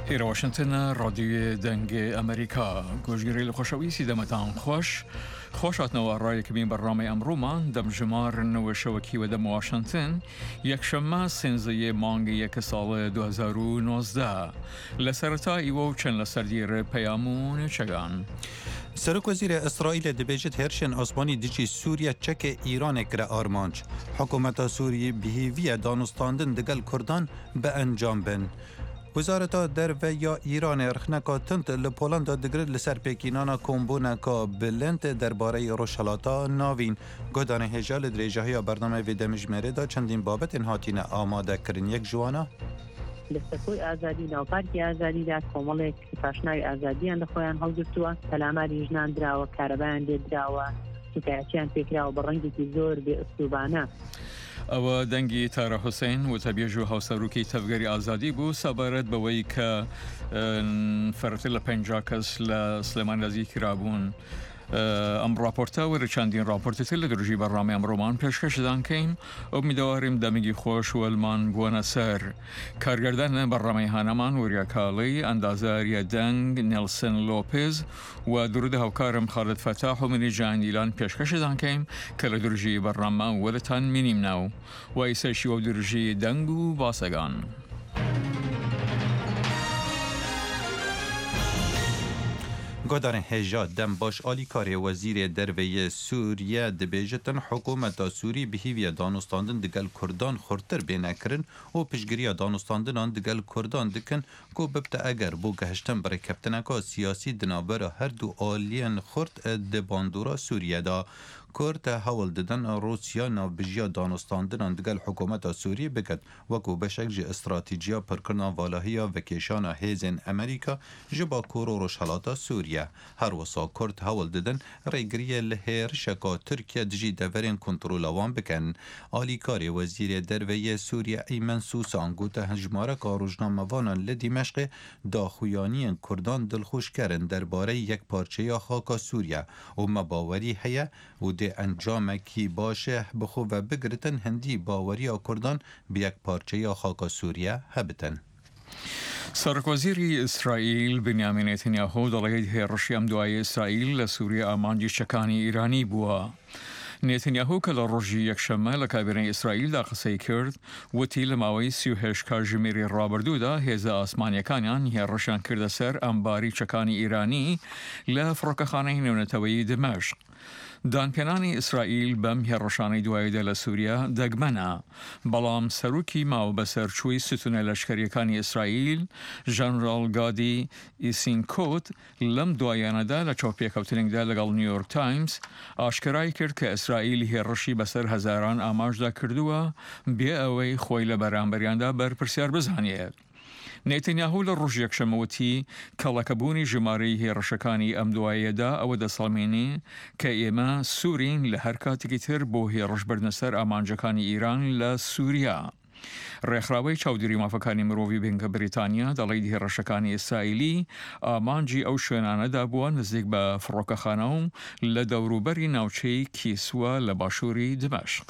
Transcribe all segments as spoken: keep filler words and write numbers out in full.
هیرا واشنگتن رادیو دنگ امریکا گوشگیری لخوشویسی دمتان خوش خوشات نوار رای که بین برنامه امرومان دم جمار نو شوکی و دم واشنگتن یک شما سنزه مانگ یک سال دو هزار و نوزده لسرتا ایوو چند لسردیر پیامون چگان سرک وزیر اسرائیل دبیجت هرشن آسمانی دیجی سوریا چک ایران اکره آرمانچ حکومت سوری بهیوی دانستاندن دگل کردان به انجام بن وزارت در و یا ایران رخنکا تنت لپولند دگرد لسر پیکینانا کمبونکا بلند درباره روشلاتا ناوین گودان هجال دریجه برنامه ویدمج مرده چندین بابت انهاتین آماده کرن یک جوانا لستکوی آزادی نوپارکی آزادی دا کۆمەڵێک پاشناوی ئازادیان لە خۆیان هەڵگرتووە سەلاماری ژنان دراوە کارەبایان لێ دراوە سوتایەتیان پێکراوە بە ڕەنگێکی زۆر بێ ئوستوبانە ئەوە دەنگی تارە حوسێن و تەبێژ و هاوسەرۆکی تەفگەری ئازادی بوو سەبارەت بەوەی کە فەرتر لە پەنجا کەس لە سلێمان رەزی کرابوون ام راپورتا و چندین راپورتی تل درجی برنامه امرومان پیشکش دادن کیم امیدواریم دمیگی خوش و المان بونا سر کارگردان برنامه هانمان وریا کالی اندازه دنگ نیلسن لوپز و درود هاوکارم خالد فتاح و منی جانیلان پیشکش دادن کیم کل درجی برنامه ولتان مینیم ناو و ایسشی و درجی دنگو باسگان گودان هجا دم باش آلی کاری وزیر دروی سوریه دبیجتن حکومت سوری بهیوی دانستاندن دگل کردان خورتر بینکرن و پشگیری دانستاندن آن دگل کردان دکن که ببت اگر بو گهشتن برای کپتنکا سیاسی دنابر هر دو آلین خورد دباندورا سوریه دا کرد حول دادن روسیا نوبجیا دانستاندن دگل حکومت سوریه بکد وکو بشک جی استراتیجیا پرکرنا والهیا وکیشانا هیزن امریکا جبا کورو روشحالاتا سوریه هر وسا کرد حول دادن ریگریه لهر شکا ترکیه دجی دورین کنترولوان بکن آلیکاری وزیر دروی سوریه ایمن سوسان گوته هجماره که روزنامه‌وانان لدیمشق داخویانی کردان دلخوش کرن درباره یک پارچه یا خاک سوریه و مباوری هیا و انجام کی باشه بخو و بگرتن هندی باوری کردان به یک پارچه یا خاک سوریه هبتن سرکوزیری اسرائیل بنیامین نتانیاهو دلایل هرشی امدوای اسرائیل لسوریه آمانجی شکانی ایرانی بوا نتانیاهو که لروجی یک شمه لکابینه اسرائیل دا قصه کرد و تیل ماوی سی و هشت کارژمێری ڕابردوودا هێزە ئاسمانیەکانیان هێڕەشیان کردە سەر ئەمباری چەکانی ئیرانی لە فڕۆکەخانەی نێونەتەوەیی دمەشق. دانپێنانی ئیسرائیل بەم هێڕەشانەی دواییدا لە سووریا دەگمەنە، بەڵام سەرۆکی ماوە بەسەرچووی ستونە لەشکریەکانی ئیسرائیل ژەنرال گادی ئیسینکۆت لەم دوایانەدا لە چاوپێکەوتنێکدا لەگەڵ نیویۆرک تایمز ئاشکرای کرد کە ئیسرائیل هێڕەشی بەسەر هەزاران ئاماژدا کردووە بێ ئەوەی خۆی لە بەرامبەریاندا بەرپرسیار بزانێت. نتانیاهو لە ڕۆژ یەکشەمەوەتی کەڵەکەبوونی ژمارەی هێڕەشەکانی ئەم دواییەدا ئەوە دەسەڵمێنێ کە ئێمە سوورین لە هەر کاتێکی تر بۆ هێڕەشبردنە سەر ئامانجەکانی ئیران لە سووریا. ڕێکخراوەی چاودێری مافەکانی مرۆڤی بنکە بریتانیا دەڵێت هێڕەشەکانی ئیسرائیلی ئامانجی ئەو شوێنانەدا بووە نزیک بە فڕۆکەخانە و لە دەوروبەری ناوچەی کیسوە لە باشووری دمەشق.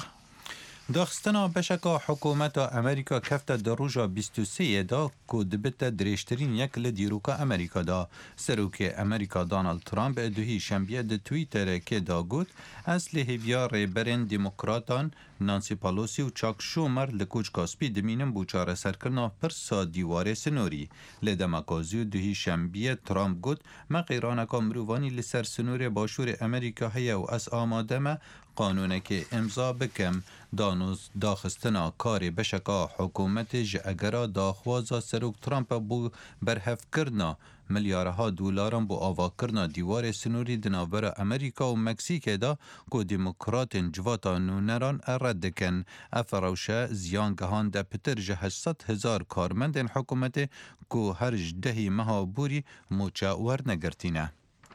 داخستنا بشکا حکومت امریکا کفت در روژا بیست و سه دا که دبت دریشترین یک لدیروکا امریکا دا سروک امریکا دانالد ترامپ دوهی شنبه ده تویتر که دا گوت از لحویا ریبرین دموکراتان نانسی پالوسی و چاک شومر لکوچ کاسپی دمینم بوچاره سرکرنا پرسا دیواره سنوری لدمکازی و دوهی شنبه ترامپ گوت ما قیرانکا مروانی لسر سنور باشور امریکا هیا و از آماده ما قانونه که امضا بکم دانوز داخستنا کاری بشکا حکومت جاگرا داخوازا سروک ترامپ بو برهف کرنا ملیارها دلارم بو آوا کرنا دیوار سنوری دناور امریکا و مکزیک دا که دموکرات جواتا نونران رد کن افروشه زیان گهان ده پتر جه هشتصد هزار کارمند حکومت که هر جدهی مها بوری موچاور نگرتینه.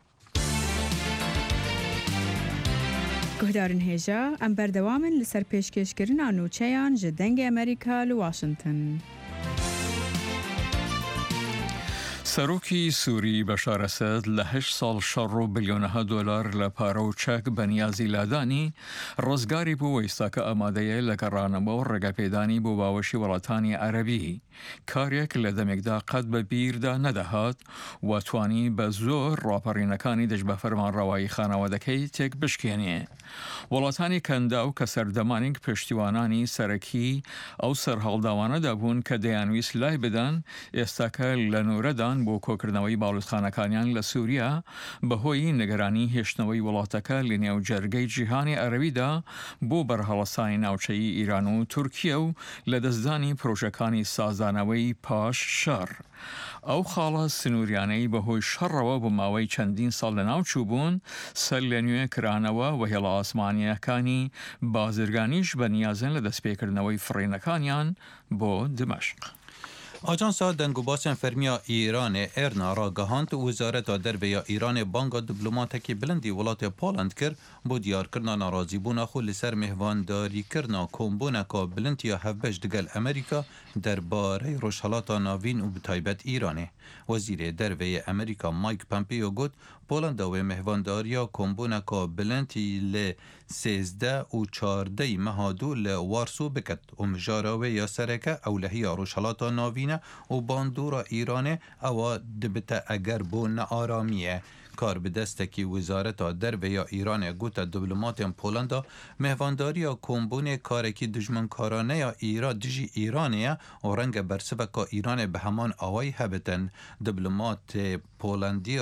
گهدارن هێژا ئەم بەردەوامن لەسەر پێشکەشکردنا نوچەیان ji دەنگی ئەمریکا لە واشنگتن. سەرۆکی سووری بەشار ئەسەد لە هەشت ساڵ شەڕ و بلیۆنەها دۆلار لە پارە و چەک بەنیازی لادانی ڕزگاری بۆ وەیستاکە ئامادەیە لە گەڕانەوە و ڕێگەپێدانی بۆ باوەشی وڵاتانی عەرەبی کارێک لە دەمێکدا قەت بە بیردا نەدەهات و توانی بە زۆر ڕاپەڕینەکانی دەست بە فەرمانڕەوایی خانەوادەکەی تێک بشکێنێ. وڵاتانی کەندا و کە سەردەمانێک پشتیوانانی سەرەکی ئەو سەرهەڵداوانەدا بوون کە دەیانویست لای بدەن ئێستاکە لە نورەدان بۆ کۆکردنەوەی باڵوتخانەکانیان لە سووریا بەهۆی نیگەرانی هێشتنەوەی وڵاتەکە لە نێو جەرگەی جیهانی عەرەبیدا بۆ بەرهەڵەسانی ناوچەیی ئیران و تورکیە و لە دەستدانی پرۆژەکانی سازانەوەی پاش شەڕ. ئەو خاڵە سنووریانەی بەهۆی شەڕەوە بۆ ماوەی چەندین ساڵ لەناوچوو بوون سەر لە نوێ کرانەوە و هێڵە ئاسمانیەکانی بازرگانیش بە نیازن لە دەستپێکردنەوەی فڕینەکانیان بۆ دمەشق. آژانسا دەنگوباسên fermiya Îranê Erna ra gihand Wizareta Derveya Îranê banga diplomatekî bilindî welatê Poland kir bۆ diyarkirina narazîbûna xwe li ser mêhvandarîkirina kombûneka bilintiya hevbeş digel Amerîka derbarê rojhilata navîn û bi taybet Îranê. Wezîrê Derveyê Amerîka Mike Pompeo got Polanda wê mêhvandariya kombûneka bilintî lê sêzdeh û çardeyî meha dû li Warsaw biket û mijara wê ya sereke ewlehiya rojhilata navîn û bandora Îranê ewa dibite eger bû nearamiyê. Kar bi destekî Wizareta Derveya Îranê gote diplomatên Polanda mêhvandariya kombûnê karekî dijminkaranaya îra dijî Îranê ye û renge bersiveka Îranê bi heman awayî hebitin. Diplomatê Polandî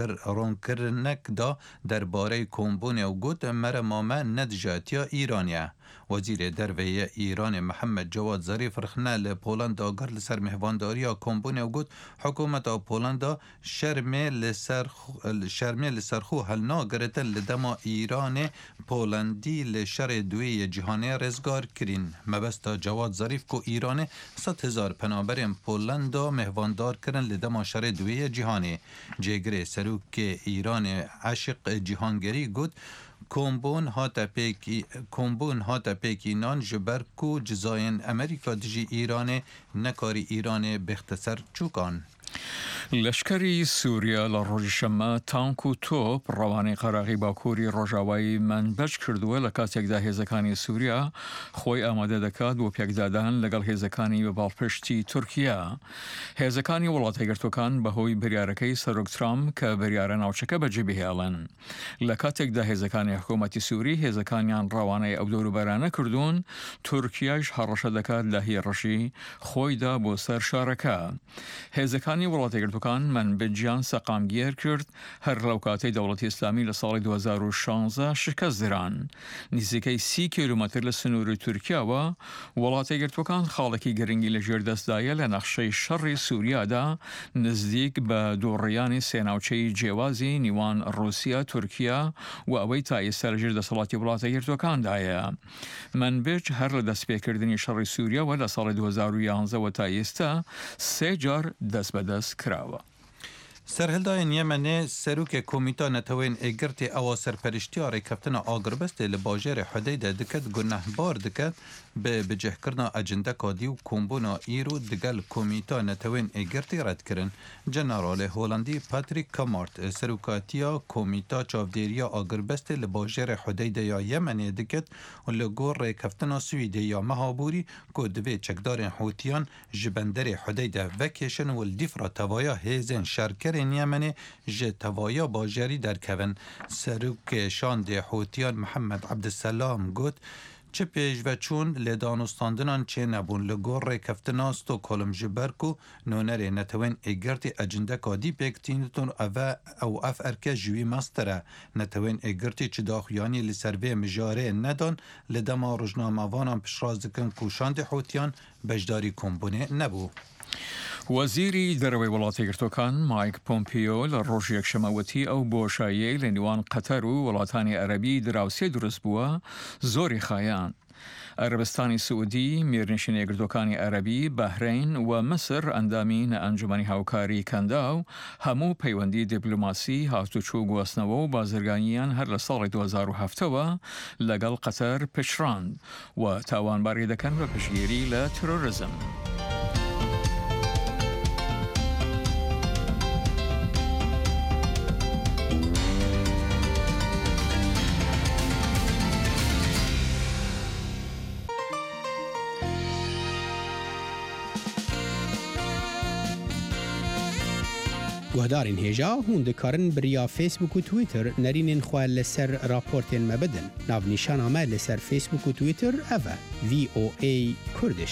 ronkirinek da derbareyê kombûnê û got merema me ne dijatiya Îranê ye. Wezîrê Derveyê Îranê Mihemed Cewad Zarîf rixne li Polanda gir li ser mêhvandariya kombûnê û got hikûmeta Polanda şermê li ser şermê li ser xwe helnagirete li dema Îranê Polandî li şerê duê yê cîhanê rêzgar kirîn. Mebesta Cewad Zarîf ku Îranê sed hezar penaberên Polanda mêhvandar kirin li dema şerê duê yê cîhanê. Cêgirê Serokê Îranê Eşiq Cîhangerî got Kombûn hate pêkî kombûn hate pêkînan ji ber ku cizayên Amerîka dijî Îranê nekarî Îranê bêxteser çûkan. لەشکری سووریا لە ڕۆژی شەممە تانک و تۆپ ڕەوانەی قەراغی باکووری ڕۆژاوایی منبەج کردووە لە کاتێکدا هێزەکانی سووریا خۆی ئامادە دەکات بۆ پێکدادان لەگەڵ هێزەکانی بە باڵپشتی تورکیا. هێزەکانی وڵاتە یەکگرتوەکان بەهۆی بریارەکەی سەرۆک ترامپ کە بریارە ناوچەکە بەجێبهێڵن. لە کاتێکدا هێزەکانی حکوومەتی سووری هێزەکانیان ڕەوانەی ئەو دەوروبەرانە کردوون تورکیاش هەڕەشە دەکات لە هێڕەشی خۆیدا بۆ سەر شارەکە. هێزەکانی وڵاتە یەکگرتوەکان منبەجیان سەقامگیر کرد هەر لەو کاتەی دەوڵەتی ئیسلامی لە ساڵی دوو هەزار و شانزە شکست دران. نزیکەی سی کیلومەتر لە سنووری تورکیاوە وڵاتە یەکگرتوەکان خاڵێکی گرنگی لە ژێردەستدایە لە نەخشەی شەڕی سووریادا نزدیک بە دووڕیانی سێناوچەی جیاوازی نیوان ڕووسیا تورکیا و ئەوەی تا ئێستا لە ژێر دەسەڵاتی وڵاتە یەکگرتوەکاندایە. منبەج هەر لە دەستپێکردنی شەڕی سووریاوە لە ساڵی دوو هەزار و یانزە تا ئێستا سێ جار دەست بەدەست کراوە. Serhildayên Yemenê serokê Komîta Netewên Êgirtê ewa serperiştiya rêkeftina Agiribestê li bajêrê Hudeydê diket gunehbar diket bi bicihkirina ecendeka dî û kombûna îro digel Komîta Netewên Êgirtê redkirin. Generalê Holandî Patrick Camart serokatiya Komîta Çavdêriya Agiribestê li bajêrê Hudeydê ya Yemenê diket û li gor rêkeftina Swîdê ya mehaborî ku divê çekdarên Hûtiyan ji benderê Hudeydê vekêşin û li dîfra tevaya hêzên şerkerê Yemenê ji tevaya bajarî derkevin. Serokê Şandê Hûtiyan Mihemed Abdüselam got çi pêşveçûn lê danûstandinan çê nebûn li gor rêkeftina Stockholm ji ber ku nonerê Netewên Êgirtê ecendeka dî pêktîntin ev ew ev erke ji wî master e. Netewên Êgirtê çi daxuyanî li ser vê mijarê nedan li dema rojnamevanan piştrast dikin ku Şandê Hûtiyan beşdarî kombûnê nebû. وەزیری دەرەوەی وڵاتی یەکگرتوەکان مایک پۆمپیۆ لە ڕۆژی یەکشەمەوەتی ئەو بۆشاییەی لە نێوان قەتەر و وڵاتانی عەرەبی دراوسێ دروست بووە زۆری خایان. عەرەبستانی سعودی میێرنشینە یەکگرتوەکانی عەرەبی بەحرین و مەسر ئەندامی ئەنجومەنی هاوکاری کەندا و هەموو پەیوەندی دیپلۆماسی هاتوچوو گواستنەوە و بازرگانیان هەر لە ساڵی دوو هەزار و هەفتەوە لەگەڵ قەتەر پشراند و تاوانباری دەکەن بە پشتگیری لە ترۆریزم. گهدارین هێژا هون دikarin biriya Facebook و Twitter nerînên xwe li ser raportên me bidin. Navnîşana me li ser Facebook û Twitter ev e V O A Kurdiş.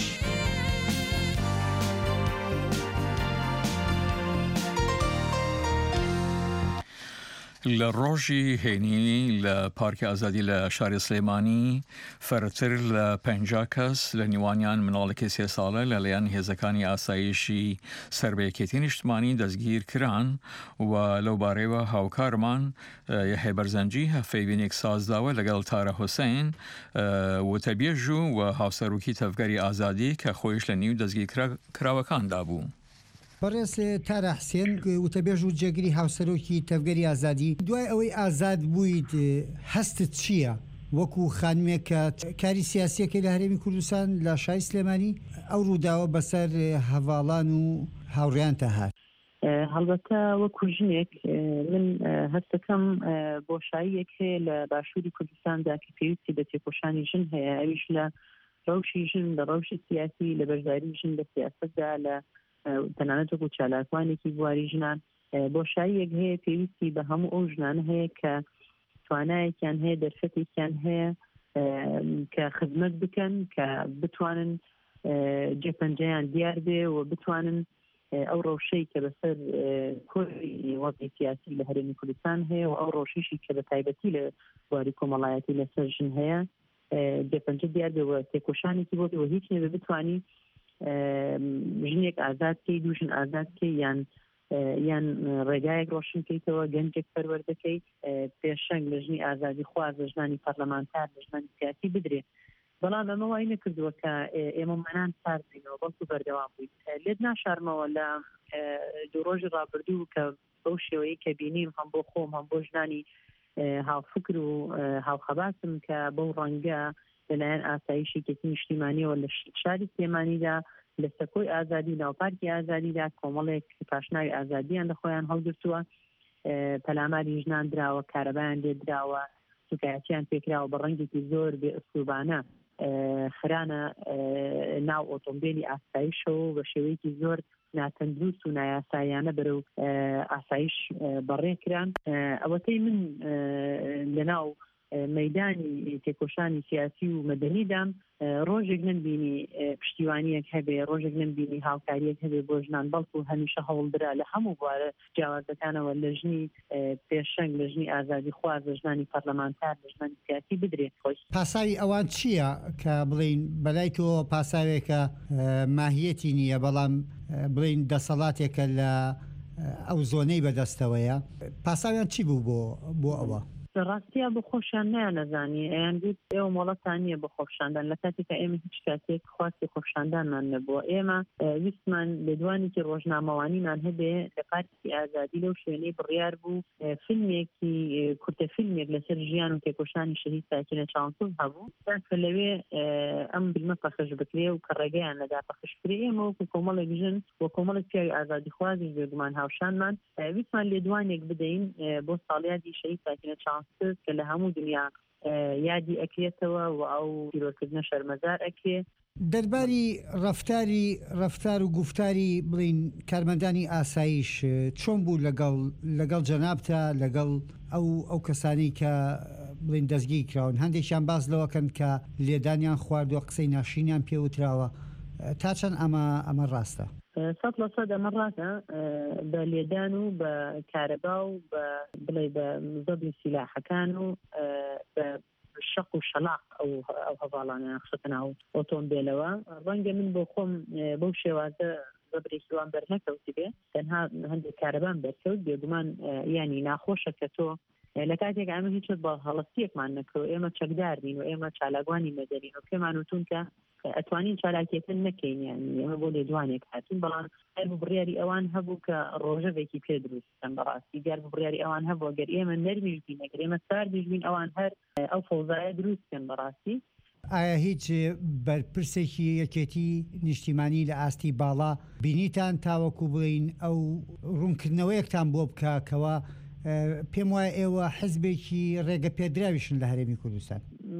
لروجی هینی لپارک آزادی لشار سلیمانی فرتر لپنجا کس لنیوانیان منالک سی ساله للیان هزکانی آسایشی سربیکتین اجتماعی دزگیر کران و لوباره و هاوکارمان یه برزنجی هفته بینیک سازداوه لگل تاره حسین و تبیجو و هاوسروکی تفگری آزادی که خویش لنیو دزگیر کراوکان دابو. بەڕێز تارە حسێن وتەبێژ و جێگری هاوسەرۆکی تەفگەری ئازادی دوای ئەوەی ئازاد بوویت هەستت چییە وەکو خانمێکە کاری سیاسیەکەی لە هەرێمی کوردستان لە شای سلێمانی ئەو ڕووداوە بەسەر هەڤاڵان و هاوڕێیان هات؟ هەڵبەتە وەکو ژنێک من هەستەکەم بۆشاییەک هەیە لە باشووری کوردستاندا کە پێویستی بە تێکۆشانی ژن هەیە، ئەویش لە ڕەوشی ژن لە ڕەوشی سیاسی لە بەشداری ژن لە سیاستدا لە تەنانەت وەکو چالاکوانێکی بواری ژنان بۆشاییەک هەیە پێویستی بە هەموو ئەو ژنانە هەیە کە توانایەکیان هەیە دەرفەتێکیان هەیە کە خزمەت بکەن کە بتوانن جێپەنجەیان دیار بێ و بتوانن ئەو ڕەوشەی کە بەسەر کۆری وەزعی سیاسی لە هەرێمی کوردستان هەیە و ئەو ڕەوشیشی کە بە تایبەتی لە بواری کۆمەڵایەتی لەسەر ژن هەیە جێپەنجە دیار بێ و تێکۆشانێکی بۆ بێ و هیچ نێ بتوانی ژنێک ئازاد کەی دوو ژن ئازاد کەی یان یان ڕێگایەک ڕۆشن کەیتەوە گەنجێک پەروەردەکەی پێشەنگ لە ژنی ئازادی خواز لە ژنانی پەرلەمانتار لە ژنانی سیاسی بدرێ. بەڵام ئەمە وای نەکردووە کە ئێمە مانان ساردینەوە بەڵکو بەردەوام بووین لێت ناشارمەوە لە دوو ڕۆژی ڕابردوو کە بەو شێوەیە کە بینیم هەم بۆ خۆم هەم بۆ ژنانی هاوفکر و هاوخەباتم کە بەو ڕەنگە لەلایەن ئاسایشی کەسی نیشتیمانیەوە لە شاری سلێمانیدا لە سەکۆی ئازادی ناوپارکی ئازادیدا کۆمەڵێک پاشناوی ئازادیان لە خۆیان هەڵگرتووە، پەلاماری ژنان دراوە، کارەبایان لێ دراوە، سوکایەتیان پێکراوە بە ڕەنگێکی زۆر بێ ئوسلوبانە خرانە ناو ئۆتۆمبیلی ئاسایشەوە بە شێوەیەکی زۆر ناتەندروست و نایاسایانە بەرەو ئاسایش بەڕێکران. ئەوەتەی من لەناو مەیدانی تێکۆشانی سیاسی و مەدەنیدام ڕۆژێک نمبینی پشتیوانیەک هەبێ، ڕۆژێک نمبینی هاوکاریەک هەبێ بۆ ژنان، بەڵکو هەمیشە هەوڵدرا لە هەموو بوارە جیاوازەکانەوە لە ژنی پێشەنگ لە ژنی ئازادی خواز لە ژنانی پەرلەمانتار لە ژنانی سیاسی بدرێت. پاساوی ئەوان چییە کە بڵین بەلای تۆ پاساوێکە ماهیەتی نییە بەڵام بڵین دەسەڵاتێکە لە ئەو زۆنەی بەدەستەوەیە، پاساویان چی بوو بۆ بۆ ئەوە؟ ڕاستیە بۆ خۆشیان نەیانەزانی ئەیان گوت ئێوە مۆڵەتان نییە بۆ خۆشاندان، لە کاتێککە ئێمە هیچ کاتێک خواستی خۆشاندانمان نەبووە. ئێمە ویستمان لێدوانێکی ڕۆژنامەوانیمان هەبێ لە پارتی ئازادی لەو شوێنەی بڕیار بوو فیلمێکی کورتە فیلمێک لەسەر ژیان و تێکۆشانی شەهید ساکینە چاوانسۆز هەبوو کە لەوێ ئەم فیلمە پەخش بکرێ و کە ڕێگەیان لەدا پەخشکرێ. ئێمە وەکو کۆمەڵێک ژن بۆ کۆمەڵێک پیاوی ئازادی خوازی بێگومان هاوشانمان ویستمان لێدوانێک بدەین بۆ ساڵیادی شەهید ساکینە چاوانسۆز کە لە هەموو دنیا یادی ئەکرێتەوە و ئەو پیرۆکردنە شەرمەزار ئەکرێ. دەرباری ڕەفتاری ڕەفتار و گفتاری بڵین کارمەندانی ئاسایش چۆن بوو لەگەڵ لەگەڵ جەنابتە لەگەڵ ئەو ئەو کەسانی کە بڵین دەستگیر کراون؟ هەندێکیان باز لەوەکەن کە لێدانیان خواردووە قسەی ناشرینیان پێوتراوە، تا چەند ئەمە ئەمە ڕاستە؟ سەد لە سەد ئەمە ڕاستە بە لێدان و بە کارەبا و بە بڵێ بە زەبی سیلاحەکان و بە شەق و شەلاق ئەو ئەو هەواڵانە خستە ناو ئۆتۆمبیلەوە. ڕەنگە من بۆ خۆم بەو شێوازە زەبرێکیوان بەرنەکەوتی بێ، تەنها هەندێک کارەبان بەرکەوت بێگومان ینی ناخۆشە کە تۆ لە کاتێک ئەمە هیچ بە هەڵەستیەکمان نەکەوە، ئێمە چەکدار بین و ئێمە چالاگوانی مەدەنین و پێمان وتون کە ئەتوانین چالاکیەکە نەکەین، یانی ئێمە بۆ لێدوانێک هاتین، بەڵام هەر بۆ بڕیاری ئەوان هەبوو کە ڕۆژەوێکی پێ دروستن. بەڕاستی گەر بۆ بڕیاری ئەوان هەبوو گەر ئێمە نەرمیش بین، ئەگەر ئێمە ساردیش بین ئەوان هەر ئەو فەوزایە دروستکەن. بەڕاستی ئایا هیچ بەرپرسێکی یەکێتی نیشتیمانی لە ئاستی باڵا بینیتان تاوەکو بڵین ئەو ڕوونکردنەوەیەکتان بۆ بکەکەوە پێم وایە ئێوە حزبێکی ڕێگە پێدراویشن لە هەرێمی کوردستان؟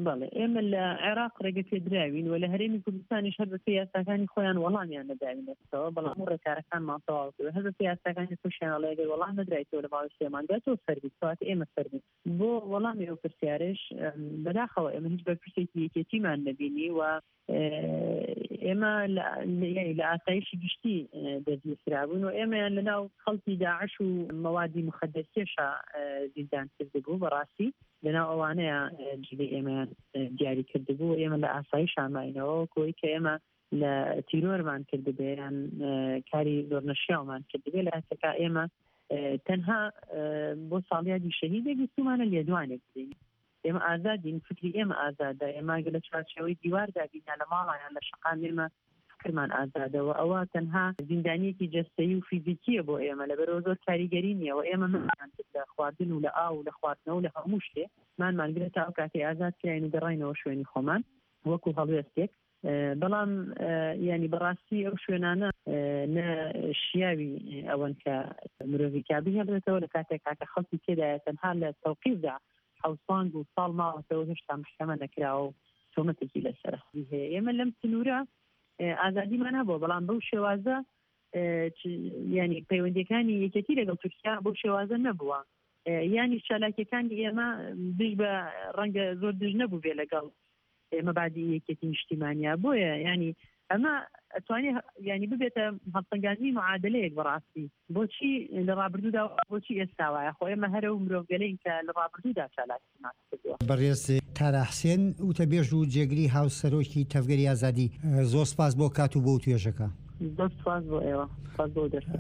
بەڵێ ئێمە لە عێراق ڕێگە پێدراوین و لە هەرێمی کوردستانیش هەر بە پیاسەکانی خۆیان وەڵامیان نەداوینەوە بەڵام و ڕێکارەکانمان تەواو هەر بە پیاسەکانی خۆشیانەڵێگەی وەڵام نەدرایتەوە لە ماوەی سێ مانگە تۆ فەرمی کەواتە ئێمە فەرمی بۆ وەڵامی ئەو پرسیارش بەداخەوە ئێمە هیچ بەرپرسێکی یەکێتیمان نەبینی و ئێمە لە ئاسایشی گشتی دەستگیرکرابوون و ئێمەیان لەناو خەڵکی داعش و مەوادی مخدرکێشە زیندان کردبوو بەڕاستی لەناو ئەوانەیە جلەی ئێمەیان دیاری کردبوو ئێمە لە ئاسایش ئاماینەوە کۆی کە ئێمە لە تیرۆرمان کردبێ یان کاری زۆرنەشیاومان کردبێ لە ئەسەکە ئێمە تەنها بۆ ساڵیادی شەهیدێک گوتومانە لێدوانێک بدەین ئێمە ئازادین فکری ئێمە ئازادە ئێمە گە لە چارچەوەی دیواردا بینە لە ماڵیان لە شقام ئێمە فکرمان ئازادەوە ئەوە تەنها زیندانیەکی جەستەیی و فیزیکیە بۆ ئێمە لەبەرەوە زۆر کاریگەری نییە و ئێمە ممان لە خواردن و لە ئاو و لە خواردنەوە لە هەموو شتێ مانمانگرێت تا ئەو کاتی ئازاد کراین و گەڕاینەوە شوێنی خۆمان وەکو هەڵوێستێک بەڵام ینی بەڕاستی ئەو شوێنانە نە شیاوی ئەوەن کە مرۆڤی کابی هەبێتەوە لە کاتێک کاکە خەڵکی تێدایە تەنها لە تەوقیفدا حوسانگ و ساڵ ماوەتەوە هێشتا محکەمە نەکراوە و تۆمەتێکی لەسەر هەیە ئێمە لەم سنوورە ئازادیمان هەبووە بەڵام بەو شێوازە ینی پەیوەندیەکانی یەکێتی لەگەڵ تورکیا بۆ شێوازە نەبووە ینی چالاکیەکانی ئێمە دژ بە ڕەنگە زۆر دژ نەبوو بێ لەگەڵ ئێمە بعدی یەکێتی نیشتیمانیا بۆیە ینی ئەمە ئەتوانێت ینی ببێتە هەڵسەنگاندنی معادلەیەک بەڕاستی بۆچی لە ڕابردوودا بۆچی ئێستاوایە خۆ ئێمە هەرە و مرۆڤگەلەین کە لە ڕابردوودا چالاکیمان کردووە. بەڕێز تارا حسێن وتەبێژ و جێگری هاوسەرۆکی تەفگەری ئازادی زۆر سپاس بۆ کات و بۆ توێژەکە. زۆر سپاس بۆ ئێوە سپاس بۆ دەرفەت.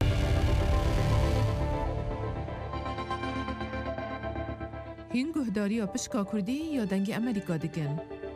هین گوهداریە پشکا کوردی یا دەنگی ئەمریکا دکن.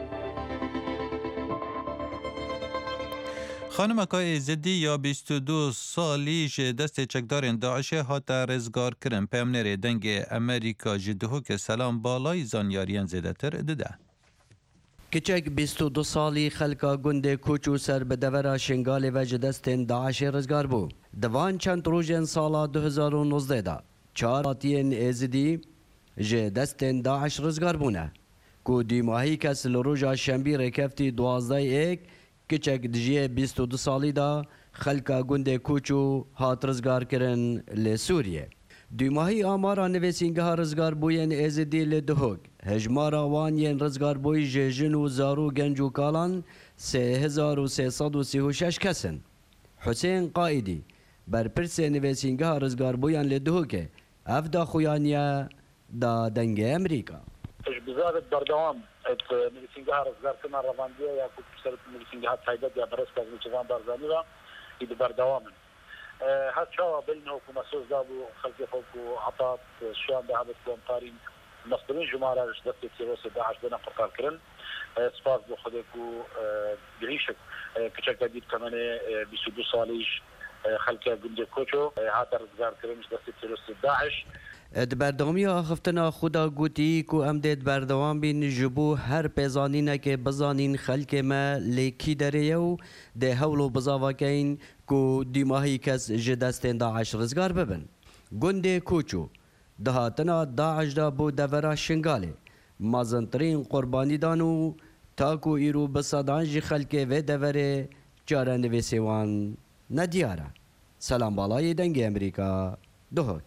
خانم اکای زدی یا بیست و دو سالی جه دست چکدارین داعش هات رزگار کرن پیمنر دنگ امریکا جدهو که سلام بالای زانیارین زده تر دده. کچک بیست و دو سالی خلکا گنده کوچو سر به دورا شنگال و جدستین داعش رزگار بو. دوان چند روزن سالا دو هزار و نوزده دا. چار آتین ازدی جه دستین داعش رزگار بونه. کو دیماهی کس لروجا شنبی رکفتی دوازده ایک کچک دجیه بیست و دو سالی دا خلکا گنده کوچو هات رزگار کرن لسوریه. دیماهی آمارا نویسینگه ها رزگار بوین ازدی لدهوگ. هجمارا وانین رزگار بوی جهجن و زارو گنج و کالان سه هزار و سیصد و سی و شش کسن. حسین قائدی برپرس نویسینگه ها رزگار بوین لدهوگه افدا خویانیا دا دنگ امریکا. بزارت بردوام نویسینگه ها رزگار کنن رواندیه یا کود بسرت نویسینگه ها تایدد یا برست از نوچوان برزانی را اید بردوامن. هر چاوا بلنه و مسؤول دابو خلقی فوق و عطات شیان به همه کلانتارین مصدرین جمعه رش دستی تیروس داعش بنا قرار کرن سپاس بو خودک و گریشک کچک دید کمانه بیست و دو سالیش خلقی گنده کوچو هات رزگار کرنش دستی تیروس داعش دبردوامی آخفتنا خدا گوتی کو ام دید بردوام بین جبو هر پیزانینه که بزانین خلک ما لیکی دریو ده هولو بزاواکین کو دیماهی کس جدستین داعش رزگار ببن. گنده کوچو دهاتنا داعش دا بو دورا شنگاله مازنترین قربانی دانو تاکو ایرو بسادان جی خلک و دوره جاره نویسیوان ندیاره. سلام بالای دنگ امریکا دهوک.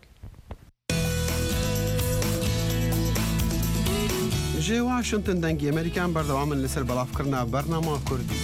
جي واشنطن دنگی امریکان بردوام لسر بلافکرنا برنامه کردی.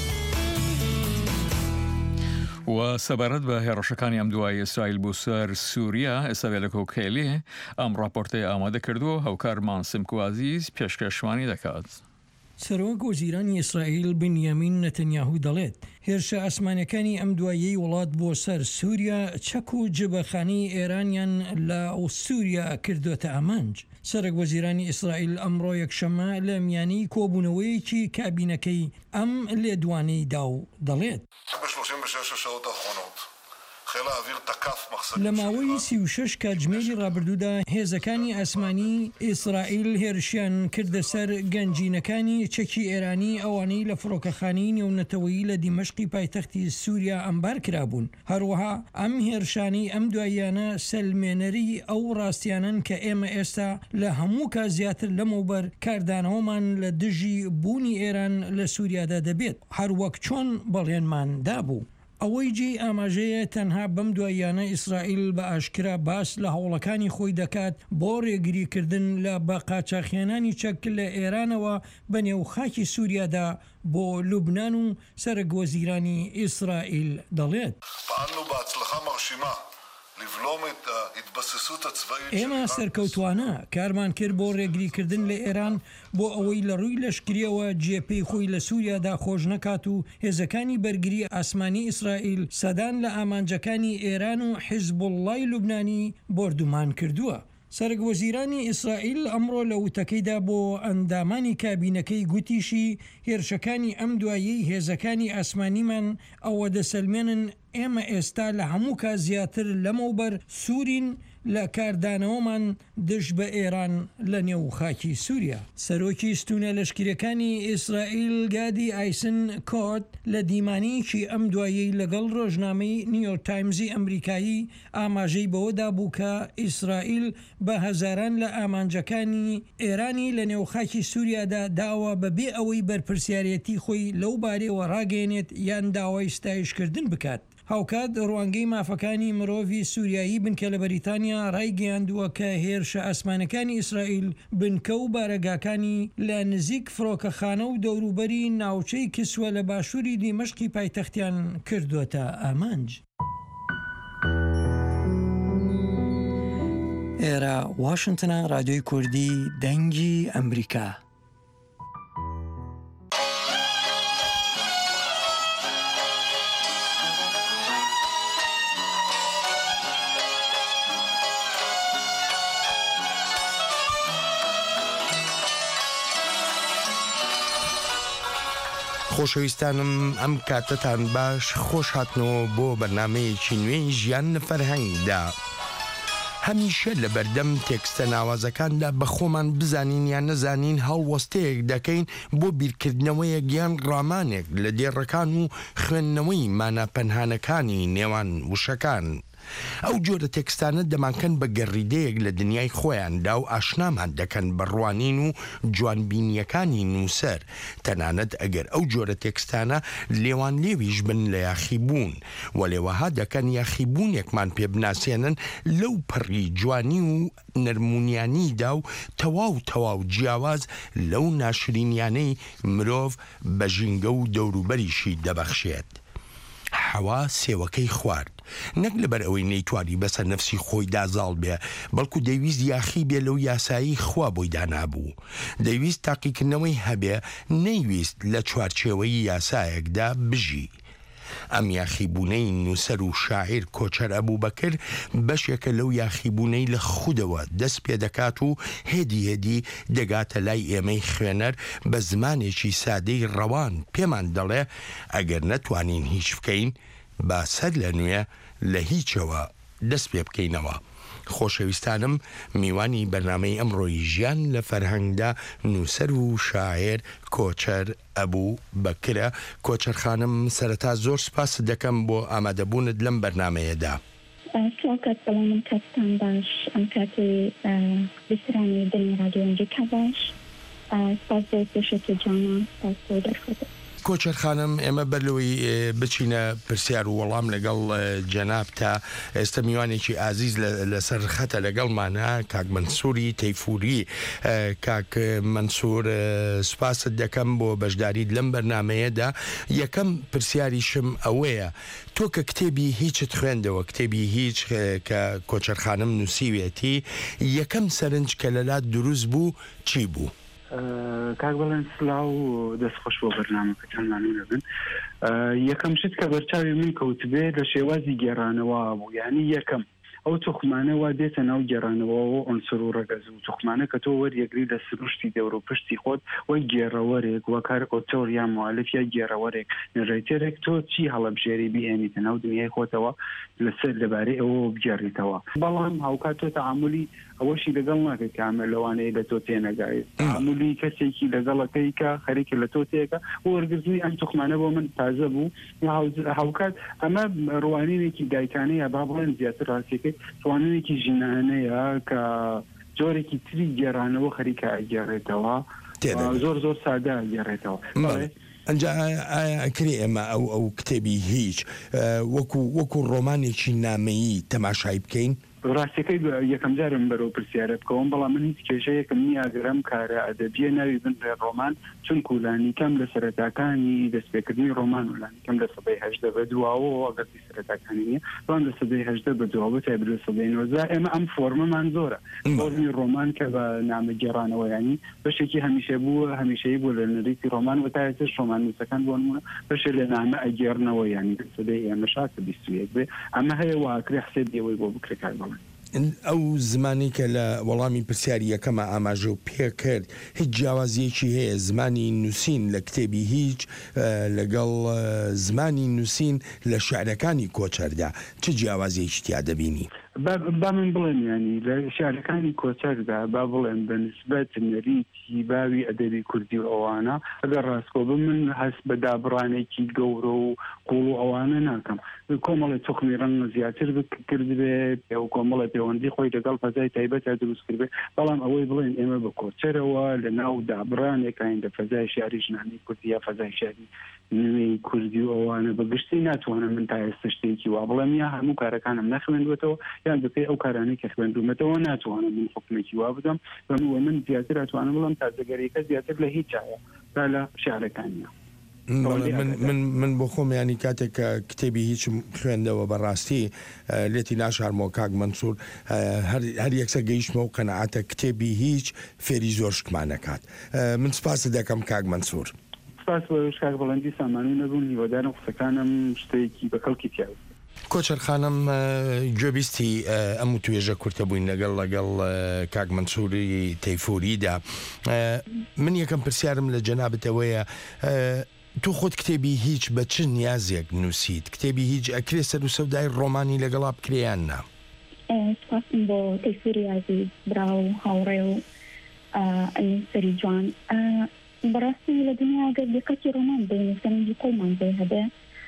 و سەبارەت بە هێڕەشەکانی ئەم دوای ئیسرائیل بۆ سەر سووریا ئێستا کۆکێلی ئەم راپۆرتەی ئامادە کردووە هەوکارمان سمکوازیز پێشکەشوانی دەکات. سەرۆک وەزیرانی ئیسرائیل بنیامین نەتەنیاهو دەڵێت هێرشە ئەسمانەکانی ئەم دوایەی وڵات بۆ سەر سووریا چەک و جبەخانەی ئێرانیان لە سووریا کردوتە ئامانج. سەرۆک وەزیرانی ئیسرائیل ئەمڕۆ یەکشەممە لە میانی کۆبوونەوەیەکی کابینەکەی ئەم لێدوانەی داو دەڵێت. لە ماوەی سی و شەش کاتژمێری ڕابردوودا هێزەکانی ئاسمانی ئیسرائیل هێرشیان کردە سەر گەنجینەکانی چەکی ئێرانی ئەوانەی لە فڕۆکەخانەی نێونەتەوەیی لە دیمەشقی پایتەختی سووریا ئەمبار کرابوون. هەروەها ئەم هێرشانی ئەم دواییانە سەلمێنەری ئەو ڕاستیانن کە ئێمە ئێستا لە هەموو کا زیاتر لەمەوبەر کاردانەوەمان لە دژی بوونی ئێران لە سووریادا دەبێت، هەروەک چۆن بەڵێنمان دابوو. ئەوەی جێی ئاماژەیە تەنها بەم دواییانە ئیسرائیل بە ئاشکرا باس لە هەوڵەکانی خۆی دەکات بۆ ڕێگریکردن لە بە قاچاخێنانی چەک لە ئێرانەوە بە نێو خاکی سووریادا بۆ لوبنان و سەرۆکوەزیرانی ئیسرائیل دەڵێت. ئێمە سەرکەوتوانە کارمان کرد بۆ ڕێگریکردن لە ئێران بۆ ئەوەی لە ڕووی لەشکریەوە جێپەی خۆی لە سووریادا خۆش نەکات و هێزەکانی بەرگری ئاسمانی ئیسرائیل سەدان لە ئامانجەکانی ئێران و حیزبوڵڵای لوبنانی بردومان کردووە. سەرۆکوەزیرانی ئیسرائیل ئەمڕۆ لە وتەکەیدا بۆ ئەندامانی کابینەکەی گوتیشی هێرشەکانی ئەم دوایی هێزەکانی ئاسمانیمان ئەوە دەسەلمێنن ئێمە ئێستا لە هەموو کا زیاتر لەمەوبەر سوورین لە کاردانەوەمان دژ بە ئێران لە نێو خاکی سووریا. سەرۆکی ستونە لەشکریەکانی ئیسرائیل گادی ئایسن کۆت لە دیمانیکی ئەم دوایی لەگەڵ ڕۆژنامەی نیویۆرک تایمزی ئەمریکایی ئاماژەی بەوەدا بوو کە ئیسرائیل بە هەزاران لە ئامانجەکانی ئێرانی لە نێو خاکی سووریادا داوە بەبێ ئەوەی بەرپرسیارەتی خۆی لەو بارەوە ڕاگەێنێت یان داوای ستایشکردن بکات. هاوکات ڕوانگەی مافەکانی مرۆڤی سووریایی بنکە لە بەریتانیا ڕایگەیاندووە کە هێرشە ئاسمانەکانی ئیسرائیل بنکە و بارەگاکانی لە نزیک فڕۆکەخانە و دەوروبەری ناوچەی کسوە لە باشووری دیمەشقی پایتەختیان کردووەتە ئامانج. ئێرە واشنگتنە رادیۆی کوردی دەنگی ئەمریکا. خۆشەویستانم ئەم کاتتان باش خۆش هاتنەوە بۆ بەرنامەیەکی نوێی ژیان لە فەرهەنگدا. هەمیشە لە بەردەم تێکستە ناوازەکاندا بە خۆمان بزانین یان نەزانین هەڵوەستەیەک دەکەین بۆ بیرکردنەوەیە گیان ڕامانێک لە دێڕەکان و خوێندنەوەی ماناپەنهانەکانی نێوان وشەکان. ئەو جۆرە تێکستانە دەمانکەن بە گەڕیدەیەک لە دنیای خۆیاندا و ئاشنامان دەکەن بڕوانین و جوانبینیەکانی نووسەر، تەنانەت ئەگەر ئەو جۆرە تێکستانە لێوان لێویش بن لە یاخیبوون و لێوەها دەکەن یاخیبوونێکمان پێ بناسێنن لەو پڕی جوانی و نەرمونیانیدا و تەواو تەواو جیاواز لەو ناشرینیانەی مرۆڤ بە ژینگە و دەوروبەریشی دەبەخشێت. حەوا سێوەکەی خوارد، نەک لەبەر ئەوەی نەیتوانی بەسەر نەفسی خۆی دازاڵ بێ، بەڵکو دەیویست یاخی بێ لەو یاسایی خوا بۆی دانابوو. دەیویست تاقیکردنەوەی هەبێ، نەیویست لە چوارچێوەی یاسایەکدا بژی. ئەم یاخیبوونەی نووسەر و شاعیر کۆچەر ئەبووبەکر بەشێکە لەو یاخیبوونەی لە خودەوە دەست پێ دەکات و هێدی هێدی دەگاتە لای ئێمەی خوێنەر بە زمانێکی سادەی ڕەوان پێمان دەڵێ ئەگەر نەتوانین هیچ بکەین با سەر لە نوێ لە هیچەوە دەست پێ بکەینەوە. خۆشەویستانم، میوانی بەرنامەی ئەمڕۆی ژیان لە فەرهەنگدا نووسەر و شاعیر کۆچەر ئەبوو بەکرە. کۆچەرخانم، سەرەتا زۆر سپاس دەکەم بۆ ئامادەبوونت لەم بەرنامەیەدا. سڵاکات بەڵام کاتتان باش، ئەم کاتێ بیسرانی دڵی رادیۆ ئەمریکا باش. سپاس بۆ پێشەتە جانا، سپاس بۆ دەرخۆتە. کۆچەرخانم، ئێمە بەرلەوەی بچینە پرسیار و وەڵام لەگەڵ جەناب تا ئێستا میوانێکی ئازیز لەسەر خەتە لەگەڵمانە، کاک منسووری تەیفووری. کاک منسوور، سوپاست دەکەم بۆ بەشداریت لەم بەرنامەیەدا. یەکەم پرسیاریشم ئەوەیە، تۆ کە کتێبی هیچت خوێندەوە، کتێبی هیچ کە کۆچەرخانم نووسیوێتی، یەکەم سەرنج کە لەلات دروست بوو چی بوو؟ کاک بەڵێن سلااو و دەستخۆش بۆ بەرنامەکەتان مانوو دەبن. یەکەم شت کە بەرچاوی من کەوت بێ لە شێوازی گێڕانەوە بوو، یعنی یەکەم ئەو توخمانەوە دێتە ناو گێڕانەوە و ئۆنسەر و ڕەگەز و توخمانە کە تۆ وەریەگری لە سروشتی دەور و پشتی خۆت وەک گێڕەوەرێک وەکار ئۆتۆر یا موالف یا گێڕەوەرێک نەڕێتێرێک تۆ چی هەڵەبژێری بهێنیتە ناو دنیای خۆتەوە لەسەر لەبارەی ئەوە بگێڕیتەوە. بەڵام هاوکات تۆ تەعاملی ئەوەشی لەگەڵ ناکەی کامە لەوانەیە لە تۆ تێنەگایت تعاملی کەسێکی لەگەڵەکەی کە خەریکە لە تۆ تێکە و وەرگرتنی ئەم توخمانە بۆ من تازە بوو هاوکات ئەمە ڕوانینێکی دایکانەیە با بڵێن زیاتر ڕاستیەکەی ڕوانینێکی ژینانەیە کە جۆرێکی تری گێڕانەوە خەریکە ئەگێڕێتەوە زۆر زۆر سادە ئەگێڕێتەوە. ئەنجا ئەکرێ ئێمە ئەو ئەو کتێبی هیچ وەکو وەکو ڕۆمانێکی نامەیی تەماشای بکەین؟ ڕاستیەکەی یەکەم جارم بەرەو پرسیارە بکەوم بەڵام من هیچ کێشەیەکم نییە ئەگەرم کارە ئەدەبیە ناوی بنرێ ڕۆمان چونکو لانی کەم لە سەرەتاکانی دەستپێکردنی ڕۆمان و لانی کەم لە سەدەی هەژدە بەدواوە ئەگەری سەرەتاکانی نییە بەڵام لە سەدەی هەژدە بەدواوە تا لە سەدەی نۆزدە ئێمە ئەم فۆرمەمان زۆرە فۆرمی ڕۆمان کە بە نامەگێڕانەوەیانی بەشێکی هەمیشە بووە هەمیشەیی بوو لە نەریتی ڕۆمان و تا ئێستش ڕۆمان نووسەکان بۆ نمونە بەشێک لە نامە ئەگێڕنەوە یانی سەدەی ئێمە شاتە بیست و یەک بێ ئەمە هەیە واکرێ حسێبیەوەی بۆ بکرێ کار بڵێن. ئەو زمانی کە لە وەڵامی پرسیاری یەکەمە ئاماژە و پێ کرد هیچ جیاوازیەکی هەیە زمانی نووسین لە کتێبی هیچ لەگەڵ زمانی نووسین لە شعرەکانی کۆچەردا چه جیاوازیەکی تیا دەبینی؟ با من بڵێن ینی لە شارەکانی کۆچەردا با بڵێن بە نسبەت نەریتی باوی ئەدەبی کوردی و ئەوانە ئەگەر ڕاستکۆ بە من هەست بە دابڕانێکی گەورە و قوڵ و ئەوانە ناکەم کۆمەڵی توخمی ڕەنگە زیاتر کرد بێت و کۆمەڵە پەیوەندی خۆی لەگەڵ فەزای تایبەت تا دروست کرد بێت بەڵام ئەوەی بڵێن ئێمە بە کۆچەرەوە لە ناو دابڕانێکین لە فەزای شاری ژنانی کوردی یا فەزای شاری نوێی کوردی و ئەوانە بەگشتی ناتوانم من تا ئێستا شتێکی وا بڵێم یا هەموو کارەکانم نەخوێندوێتەوە یان بەپێی ئەو کارانەی کە خوێندومەتەوە ناتوانم من حکمێکی وا بدەم بەمووە من زیاتر ئەتوانم بڵێم تازەگەریەکە زیاتر لە هیچایە تا لە شارەکانیە. من من بۆ خۆم ینی کاتێک کە کتێبی هیچ خوێندەوە بەڕاستی لێتی ناشارمەوە کاک مەنسوور هەر یەکسە گەیشتمە و قەنەعاتە کتێبی هیچ فێری زۆر شکمانەکات. من سپاس دەکەم کاک مەنسوور. سپاس بە شاک بەڵەندی سامانوی نەبوون هیوادارم قسەکانم شتێکی بە کەڵکی تیاوە. کۆچەرخانم گوێبیستی ئەم و توێژە کورتە بووین لەگەڵ لەگەڵ کاک مەنسووری تەیفوریدا. من یەکەم پرسیارم لە جەنابەتەوەیە تو خۆت کتێبی هیچ بە چ نیازێک نووسیت؟ کتێبی هیچ ئەکرێ سەر و سەودای ڕۆمانی لەگەڵا بکرێیان نا؟ سپاسم بۆ تەیفوری عەزیز برا و هاوڕێ و نووسەری جوان. بەڕاستی لە دنیا گەر دقەتی ڕۆمان بینووسەنی خۆمان بێ هەبێ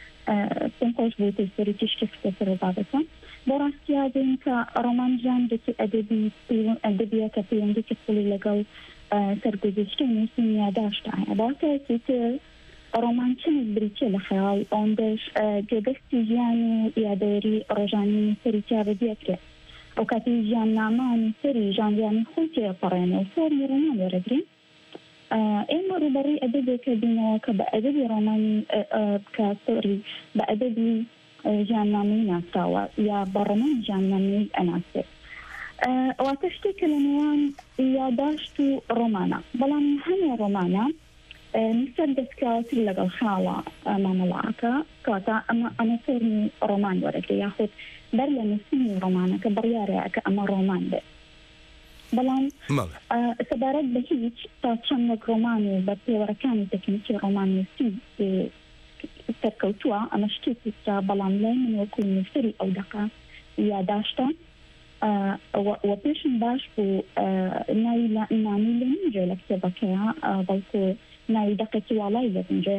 پێم خۆش بۆ تەیفوری تشکی فتە بابەتە بۆ ڕاستی یادین کە ڕۆمان ژانرێکی ئەدەبی ئەدەبیە کە پەیوەندێکی قوڵی لەگەڵ سەرگوزشتی نووسین یاداشتایە بەڵکە تر ڕۆمان چنێک بریتە لە خەیاڵ ئەوەندەش گەدەستی ژیان و یادەوەری ڕۆژانی سەری تیاڕدیەکرێت ئەو کاتی ژیان نامان سەری ژانیانی خۆی تێپەڕێنە و فۆرمی ڕۆمان وەرەگرین ئێمە ڕوبەڕووی ئەدەبێکە بینەوە کە بە ئەدەبی ڕۆمانی بکە سۆری بە ئەدەبی ژیاننامەی ناسراوە یا بە ڕۆمان ژیاننامەی ئەناسێت ئەواتە شتێکە لە نێوان یاداشت و ڕۆمانە بەڵام هەمێ ڕۆمانە نسبەت دەستکراوەتر لەگەڵ خاڵە مامەڵاکە کاتە ئەمە ئەمە فۆرمی ڕۆمان وەرەگرێ یاخود بەر لە نووسینی ڕۆمانەکە بڕیارەیە کە ئەمە ڕۆمان بێت بەڵام سەبارەت بە هیچ تا چەند وەک ڕۆمان و بە پێوەرەکانی تەکنیکی ڕۆمان نووسی سەرکەوتووە ئەمە شتێکیکە بەڵام لای من وەکو نووسەری ئەو دەقا یاداشتە وە پێشم باش بوو ناوی نامی لە منجێ لە کتێبەکەیە بەڵکو ناوی دەقێکی واڵای لە منجێ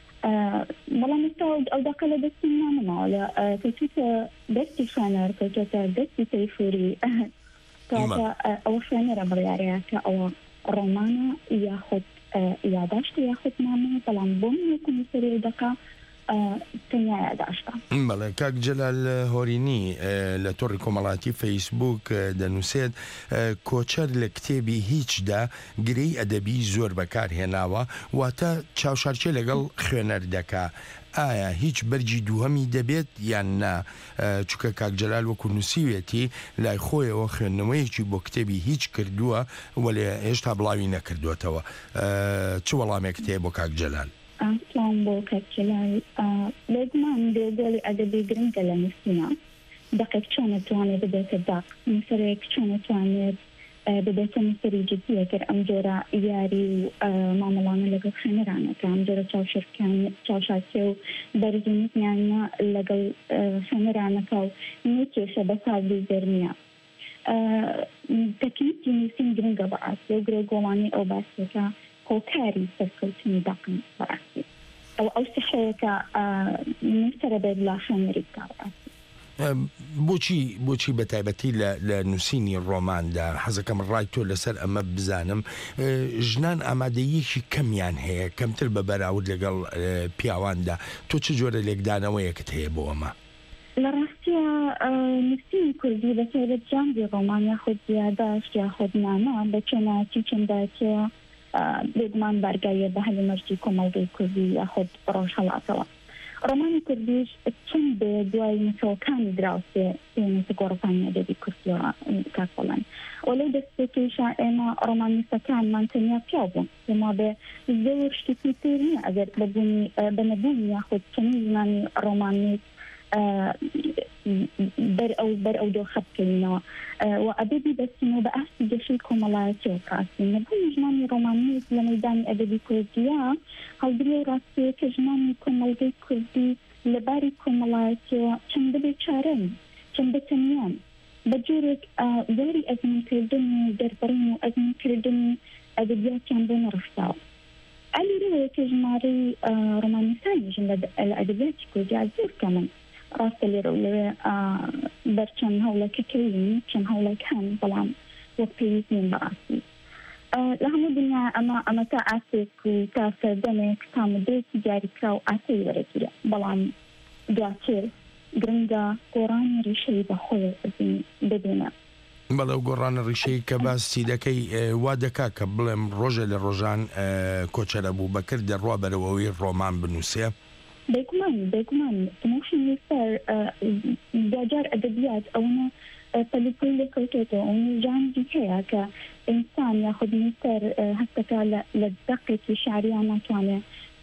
بەڵام ئێستا ئەو دەقە لە دەستی نامەماوە لە کەوتوتە دەستی خوێنەر کەوتوتە دەستی تەیفوری کاتە ئەوە خوێنەرە بڕیارەیە کە ئەوە ڕۆمانە یاخود یاداشتە یاخود نامە بەڵام بۆ من وەکو نووسەری دەقا تەنیا یاداشتە. بەڵێ کاک جەلال هۆرینی لە تۆڕی کۆمەڵاتی فەیسبوک دەنووسێت کۆچەر لە کتێبی هیچدا گرەی ئەدەبی زۆر بەکارهێناوە واتە چاوشارچێ لەگەڵ خوێنەر دەکا. ئایا هیچ بەرجی دووهەمی دەبێت یان نا چونکە کاک جەلال وەکو نووسیوێتی لای خۆیەوە خوێندنەوەیەکی بۆ کتێبی هیچ کردووە وەلێ هێشتا بڵاوی نەکردوێتەوە چ وەڵامێک تێ بۆ کاک جەلال؟ ئاسلام بۆ کاک جەلال لێزمان دێگۆڵی ئەدەبی گرنگە لە نووسینە دقێک چۆنە توانێت ببێتە داق نووسەرێک چۆنە توانێت ببێتە نووسری جدیە کرد ئەم جۆرە یاری و مامەڵانە لەگەڵ خوێنەرانەکە ئەم جۆرە چاوشێرکان چاوشاکێ و بەرزونیتیانە لەگەڵ خوێنەرانەکە و نێکێشە بە سازی گەرمیە تەکنیکی نووسین گرنگە بەئاستی و گرێ گۆڵانی ئەو باسێکە هۆکاری سەرکەوتنی داقن بەئاستی ئەو ئەو سحەیەکە نووسەرە بێت لا خوێنەری بکا بەئاستی بۆچی بۆچی بە تایبەتی لە نووسینی ڕۆماندا حەزەکەم ڕای تۆ لەسەر ئەمە بزانم ژنان ئامادەیەکی کەمیان هەیە کەمتر بە بەراورد لەگەڵ پیاواندا تۆ چ جۆرە لێکدانەوەیەکت هەیە بۆ ئەمە لە ڕاستیە نووسینی کوردی بە تایبەت جانبی ڕۆمان یاخود یادداشت یاخود نامە بە چۆنایەتی چەنداتەوە بێگومان بارگایە بە هەلومەرجی کۆمەڵگەی کوردی یاخود ڕۆژهەڵاتەوە ڕۆمانی کوردیش چەند بێ دوای نەتەوەکانی دراوسێ پێنێتە گۆڕپانی ئەدەبی کوردیەوە کاکۆڵان ئۆلەی دەستپێکیشە ئێمە ڕۆمانیستەکانمان تەنیا پیاو بوون ئێمە بێ زۆر شتێکی تر نییە ئەگەر بە نەبوونی یاخود چەندی زمانی ڕۆمانیست بەر ئەو بەر ئەو دۆخە بکەینەوە و ئەدەبی دەستینەوە بە ئاستی گەشەی کۆمەڵایەتی و ڕاستی نەبوونی ژمانی ڕۆمانیست لە مەیدانی ئەدەبی کوردیە هەڵگری ڕاستیە کە ژمانی کۆمەڵگەی کوردی لەباری کۆمەڵایەتیەوە چەندە بێچارەن چەندە تەنیان بە جۆرێک داری ئەزمونکردن و دەربڕین و ئەزمونکردن ئەدەبیاتیان بۆ نەڕفتاوە ئەلیرەوەیە کە ژمارەی ڕۆمانیستانیژن لە ئەدەبیاتی کوردیا زۆر کەمن ڕاستە لێرە و لەوێ بەرچەند هەوڵەکەکەین چەند هەوڵەکان بەڵام وەک پێویست نین بەڕاستی لە هەموو دنیا ئەمە ئەمە تا ئاسێک و تا سەردەمێک تا مدرێکی دیاریکرا و ئاسەی وەرەگیرە بەڵام دواتر گرنگە گۆڕانی ڕیشەی بەخۆی ببینە بەڵێ گۆڕانە ڕیشەی کە باسی دەکەی وا دەکا کە بڵێم ڕۆژە لە ڕۆژان کۆچەرە بوو بەکرد دەڕوا بەرەوەی ڕۆمان بنووسێ بێگومان بێگومان تماشی نووسەر دوجار ئەدەبیات ئەوە پەلیپۆی لێکەوتێتەوە ئەو جانجی هەیە کە ئینسان یاخود نووسەر هەستەکە لە دەقێکی شعریان ناتوانێت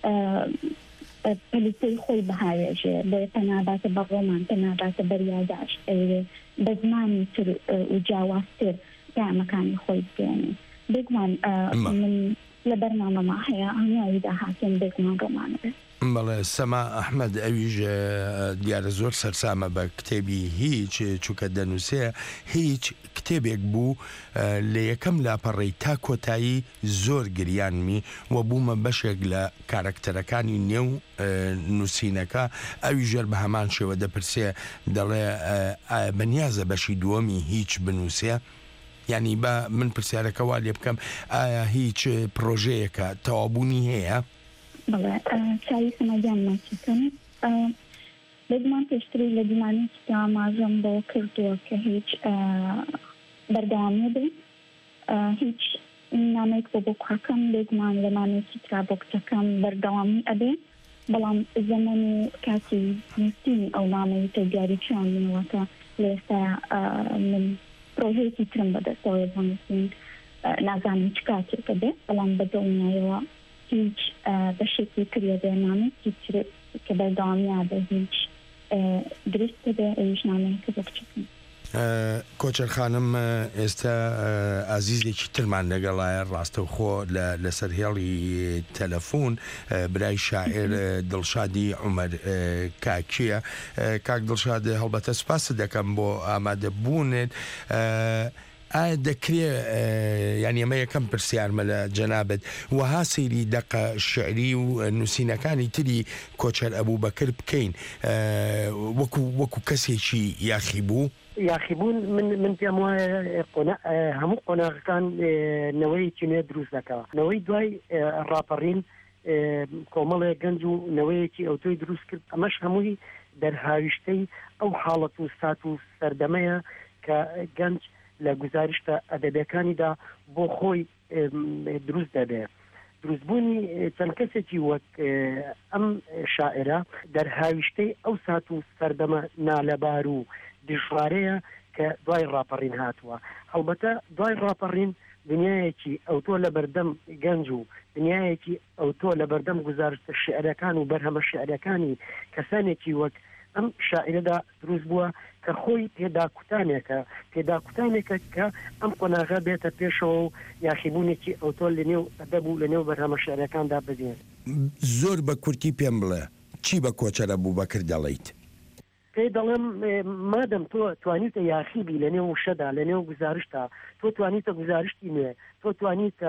پەلیپۆی خۆی بەهاوێژێ بۆ پەناباتە بە ڕۆمان پەناباتە بەریاداشت بە زمانی تر و جیاوازتر پامەکانی خۆی بگەێنێ بێگومان من لە بەرنامەما هەیە هەنیاوی داهاتێن بێگومان ڕۆمانە بێت بەڵێ سەما ئەحمەد ئەویش دیارە زۆر سەرسامە بە کتێبی هیچ چووکە دەنووسێ هیچ کتێبێک بوو لە یەکەم لاپەڕی تا کۆتایی زۆر گریانمی و بوومە بەشێک لە کارکتەرەکانی نێو نووسینەکە ئەوی ژێر بە هەمان شێوە دەپرسێ دەڵێ بەنیازە بەشی دووەمی هیچ بنووسێ یعنی بە من پرسیارەکە وا لێ بکەم ئایا هیچ پرۆژەیەکە تەوابوونی هەیە؟ بەڵێ چاوی سەمەجان ماچەکەم بێگومان پێشتری لە دیمانێکیدا ماژەم بۆ کردووە کە هیچ بەردەوامیە بێ هیچ نامەیەک بۆ بۆ کوڕەکەم بێگومان لەمانێکی ترا بۆ کچەکەم بەردەوامی ئەبێ بەڵام زەمەن و کاتی نووسین ئەو نامەی تەگیاریچیان منەوەکە لە ئێستا من پرۆژەیەکی ترم بەدەستەوەی بۆ نووسین نازانم چ کاتێکە بێ بەڵام بەدڵنیایەوە هیچ بەشێکی کریە بێنامێکی تر کە بەردەوامیە بە هیچ درستە بێ ئەویش نامەیەکە بۆ کچەکەم کۆچەر خانم ئێستا ئازیزێکی ترمان لەگەڵایە ڕاستەوخۆ لەسەر هێڵی تەلەفۆن برای شاعر دڵشادی عومەر کاکیە کاک دڵشاد هەڵبەتە سپاس دەکەم بۆ ئامادەبوونێت ئایا دەکرێ یعنی ئەمە یەکەم پرسیارمە لە جەنابەت وەها سەیری دەقە شعری و نووسینەکانی تری کۆچەر ئەبووبەکر بکەین وەکو وەکو کەسێکی یاخی بوو یاخیبوون من من پێم وایە هەموو قۆناغەکان نەوەیەکی نوێ دروست دەکەوە نەوەی دوای ڕاپەڕین کۆمەڵێک گەنج و نەوەیەکی ئەوتۆی دروست کرد ئەمەش هەمووی دەرهاویشتەی ئەو حاڵەت و سات و سەردەمەیە کە گەنج لە گزارشتە ئەدەبیەکانیدا بۆ خۆی دروست دەبێت دروستبوونی چەند کەسێکی وەک ئەم شاعرە دەرهاویشتەی ئەو سات و سەردەمە نالەبار و دژوارەیە کە دوای ڕاپەڕین هاتووە هەڵبەتە دوای ڕاپەڕین دنیایەکی ئەوتۆ لە بەردەم گەنج و دنیایەکی ئەوتۆ لە بەردەم گزارشتە شعرەکان و بەرهەمە شعرەکانی کەسانێکی وەک ئەم شاعرەدا دروست بووە کە خۆی پێدا کوتانێکە پێدا کوتانێکە کە ئەم قۆناغا بێتە پێشەوە و یاخیبوونێکی ئەوتۆل لە نێو ئەدەبوو لە نێو بەرهەمە شارەکاندا بزێن. زۆر بە کورتی پێم بڵێ چی بە کۆچەرە بوو بەکر دەڵیت؟ پێی دەڵێم مادەم تۆ توانیتە یاخیبی لە نێو شەدا لە نێو گزارشتا تۆ توانیتە گزارشتی نوێ تۆ توانیتە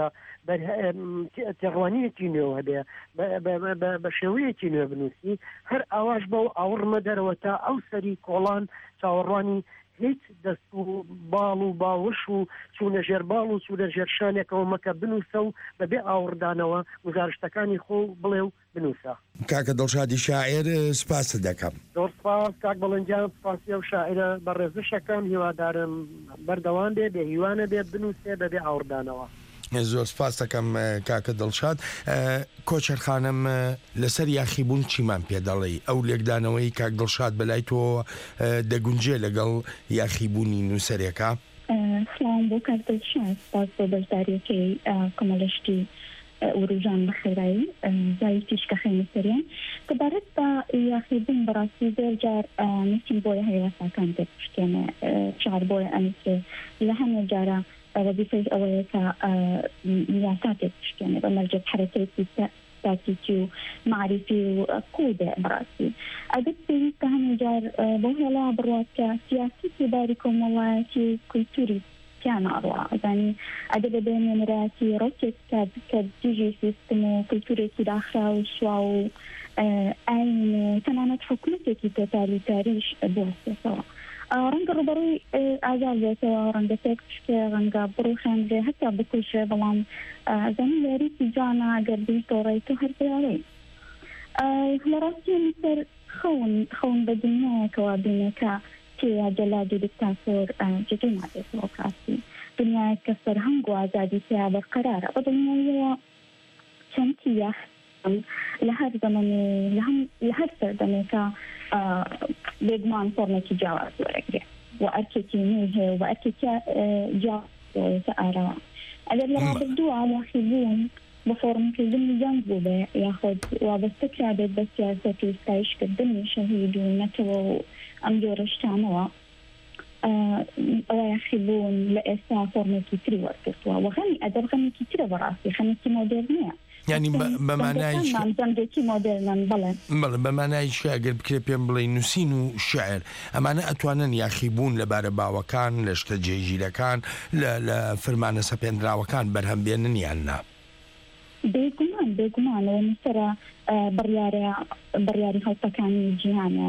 تێڕوانیەکی نوێ هەبێ بە شێوەیەکی نوێ بنووسی هەر ئاواش بەو ئاوڕمە دەرەوە تا ئەو سەری کۆڵان چاوەڕوانی هیچ دەست و باڵ و باوش و چوونە ژێر باڵ و چوونە ژێر شانێکەوە مەکە بنووسە و بەبێ ئاوردانەوە گزارشتەکانی خۆ بڵێ و بنووسە. کاکە دڵشادی شاعر سپاس دەکەم. زۆر سپاس کاک بەڵەنجان سپاسی ئەو شاعرە بە ڕێزشەکەم هیوادارم بەردەوام بێ بێ هیوانە بێ بنووسێ بەبێ ئاوردانەوە. زۆر سپاس دەکەم کاکە دڵشاد. کۆچەرخانم لەسەر یاخیبوون چیمان پێ دەڵێ ئەو لێکدانەوەی کاک دڵشاد بەلای تۆ دەگونجێ لەگەڵ یاخیبوونی نووسەرێکە؟ سلام بۆ کاک دڵشاد سپاس بۆ بەشداریەکەی کۆمەڵشتی وروژان بەخێرایی زایتیش کە خێنە سەریان دەبارەت بە یاخیبوون بەڕاستی زۆر جار نووسین بۆیە هەیواساکان تێپشتێنێ شعر بۆیە ئەنووسێ لە هەموو جارە وظيفة أولية مياسات تشكيني بمرجع حركاتي تاكيتي ومعرفي وقودة براسي أدب في كهن جار بوهلا براسك سياسي باركم والله في كولتوري كان أروع يعني أدب بين مراتي روكت كاد كاد تيجي سيستم وكولتوري داخله وشواو أين تمامات حكومتي تتالي تاريخ بواسطة رنگ ڕوبەڕووی ئازادێتەوە ڕەنگە تێکشتێ ڕەنگە بڕوخێنرێ هەتا بکوشێ بەڵام زەمین یاریی جوانە گەردی تۆڕی تو هەرگراوەی لە ڕاستی سەر خەون خەون بە دنیایەکەوە بینێکە تێیا جەلادی دیکتاتۆر جدی نابێتەوە کاسی دنیایەک کە سەرهەنگ و ئازادی تیا بەرقەرارە بە دنیایەوە چەندی یاخ لە هەر زەمەنێ لە هەر سەردەمێکە بێگومان فۆرمێکی جیاواز وەرەگرێ و ئەرکێکی نوێ هەیە و ئەرکێکی جیاوازە ئاراوە ئەگەر لە ڕابردووە یاخیبوون بە فۆرمکردنی جەنگ بوو بێ یاخود وابەستە کرا بێت بە سیاسەت و ستایشکردنی شەهید و نەتەوە و ئەم جۆرە شتانەوە ئەوە یاخیبوون لە ئێستا فۆرمێکی تری وەرگرتووە و غەمی ئەدەب غەمێکی ترە بەڕاستی خەمێکی مۆدێرنیە ینی بەمانای بەڵێ بەمانایش ئەگەر بکرێ پێم بڵێ نووسین و شعر ئەمانە ئەتوانن یاخیبوون لەبارە باوەکان لە شتە جێگیرەکان لە فەرمانە سەپێنراوەکان بەرهەم بێنن یان نا؟ بێگومان بێگومانەوە نووسەرە بڕیاری هەڵپەکانی جیهانە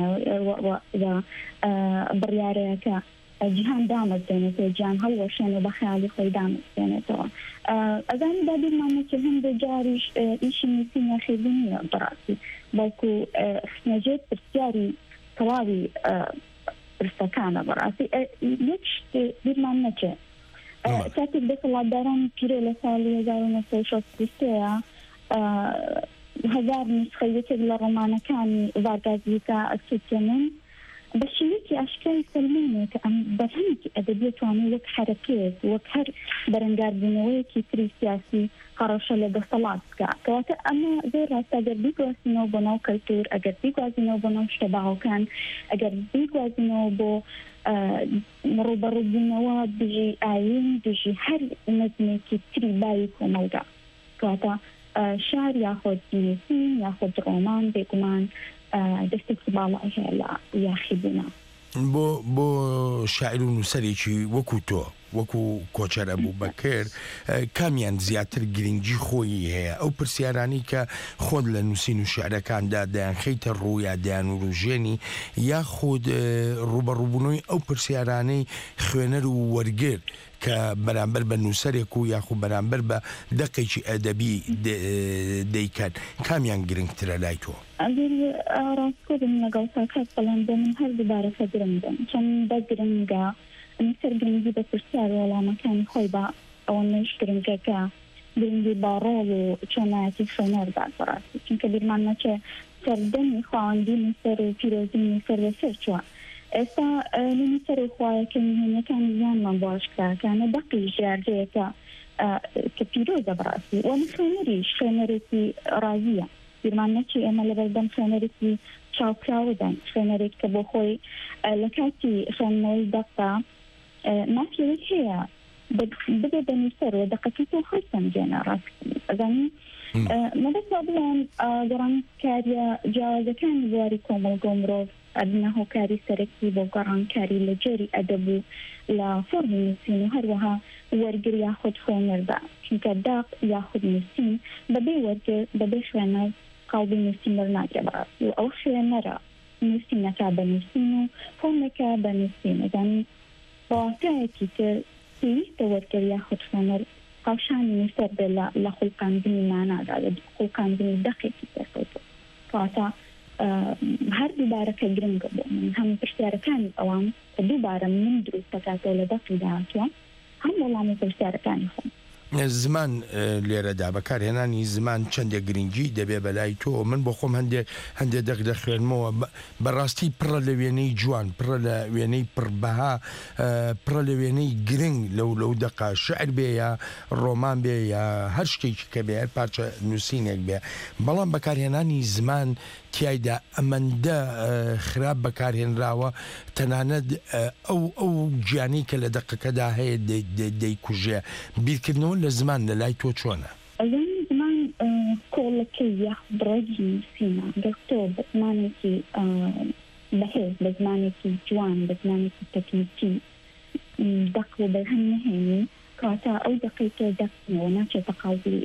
بڕیارەیەکە جیهان دامەزێنێتەوە گیان هەڵوەشێنێ بە خەیاڵی خۆی دامەزێنێتەوە ئەزانی دابیرمانەکە هەندێک جاریش ئیشی نووسین یاخیبوون نیە بەڕاستی بەڵکو خنەجێت پرسیاری تەواوی پرسەکانە بەڕاستی یەک شتێ بیرمان نەچێ کاتێک دەسەڵاتداران پیرۆ لە ساڵی هەزار و نۆ سەد و شەست و سێ هەزار نسخە یەکێک لە ڕۆمانەکانی ڤارگازیکا ئەسووتێنن بە شێوەیەکی ئاشکاری سەلمانێک کە ئەم بەرهەمێکی ئەدەبیە توانێت وەک حرەکێت وەک هەر بەرەنگاربوونەوەیەکی تری سیاسی هەڕەشە لە دەسەڵات بکە کەواتە ئەمە زۆر ڕاستە ئەگەر بیگوازینەوە بۆ ناو کەلتور ئەگەر بیگوازینەوە بۆ ناو شتە باوەکان ئەگەر بیگوازینەوە بۆ ڕوبەڕووبوونەوە دژی ئاین دژی هەر نەزمێکی تری باوی کۆمەلگا کەواتە شار یاخۆد نووسین یاخۆد ڕۆمان بێگومان دەستێکی باڵای هەیە لە یاخیبوونە بۆ بۆ شاعر و نووسەرێکی وەکو تۆ وەکو کۆچەر ئەبوبەکر کامیان زیاتر گرنگی خۆی هەیە ئەو پرسیارانی کە خۆت لە نووسین و شعرەکاندا دەیان خەیتە ڕوویا دەیان و ڕوژێنی یاخود ڕوبەڕووبوونەوەی ئەو پرسیارانەی خوێنەر و وەرگر کە بەرامبەر بە نووسەرێک و یاخو بەرامبەر بە دەقێکی ئەدەبی دەیکەن کامیان گرنگترە لای تۆ؟ ئەگەر ڕاستکۆبم لەگەڵ ساکات بەڵام بۆ من هەر دووبارەکە گرنگم چەندە گرنگە نووسەر گرنگی بە پرسیار وەڵامەکانی خۆی بە ئەوە نەش گرنگەکە گرنگی با ڕۆڵ و چۆنایەتی خوێنەردا بەڕاستی چونکە بیرمان نەچێ سەردەمی خواوەندی نووسەر و پیرۆزی نووسەر لەسەر چووە ئێستا نووسەر و خوایەکە نهێنیەکانی زیانمان باشکراکانە دەقی ژیارگەیەکە کە پیرۆزە بەڕاستی وە خوێنەریش خوێنەرێکی ڕازیە بیرمان نەچی ئێمە لە بەردەم خوێنەرێکی چاوکراوەدان خوێنەرێک کە بۆ خۆی لە کاتی خوێندنەوەی دەقا مافیەوەی هەیە ببێ بەنووسەرەوە دەقەکەی خۆسەنجێنە ڕاست ئەزانی مەبەستا بڵێن گەڕانکاریە جیاوازەکانی بواری کۆمەڵگە مرۆڤ ئەبنە هۆکاری سەرەکی بۆ گەڕانکاری لە جێری ئەدەبوو لە فۆرمی نووسین و هەروەها وەرگر یاخود خوێنەردا چونکە داق یاخود نووسین بەبێ وەرگر بەبێ خوێنەر قاڵبی نووسینەر ناکرێ بەڕاستی و ئەو خوێنەرە نووسینەکە بە نووسین و فۆرمێکە بە نووسین ئەزانی بەواتایەکی تر پێویستە وەرگر یاخود خوێنەر هاوشانی نووسەر بێ لە خوڵقاندنی مانادا لە خوڵقاندنی دەقێکی پێکەوتووە کەواتە هەر دووبارەکە گرنگە بۆ من هەموو پرسیارەکانی ئەوان کە دووبارە من دروست دەکاتەوە لە دەقی داهاتووە هەم وەڵامی پرسیارەکانی خۆم زمان لێرەدا بەکارهێنانی زمان چەندێک گرنگی دەبێ بەلای تۆ من بۆ خۆم هەندێک هەندێک دەق دەخوێنمەوە بەڕاستی پڕە لە وێنەی جوان پڕە لە وێنەی پڕبەها پڕە لە وێنەی گرنگ لەو لەو دەقا شعر بێ یا ڕۆمان بێ یا هەر شتێکی کە بێ هەر پارچە نووسینێک بێ بەڵام بەکارهێنانی زمان تایدا ئەمەندە خراپ بەکارهێنراوە تەنانەت ئەو ئەو گیانی کە لە دەقەکەدا هەیە دەیکوژێ بیرکردنەوە لە زمان لە لای تۆ چۆنە؟ ئەزانی زمان کۆڵەکەی یاخود ڕێگی نووسینە گەستۆ بە زمانێکی بەهێز بە زمانێکی جوان بە زمانێکی تەکنیکی دەق و بەرهەم نەهێنی کەواتە ئەو دەقەی تۆ دەقنەوە ناچێتە قاڵبی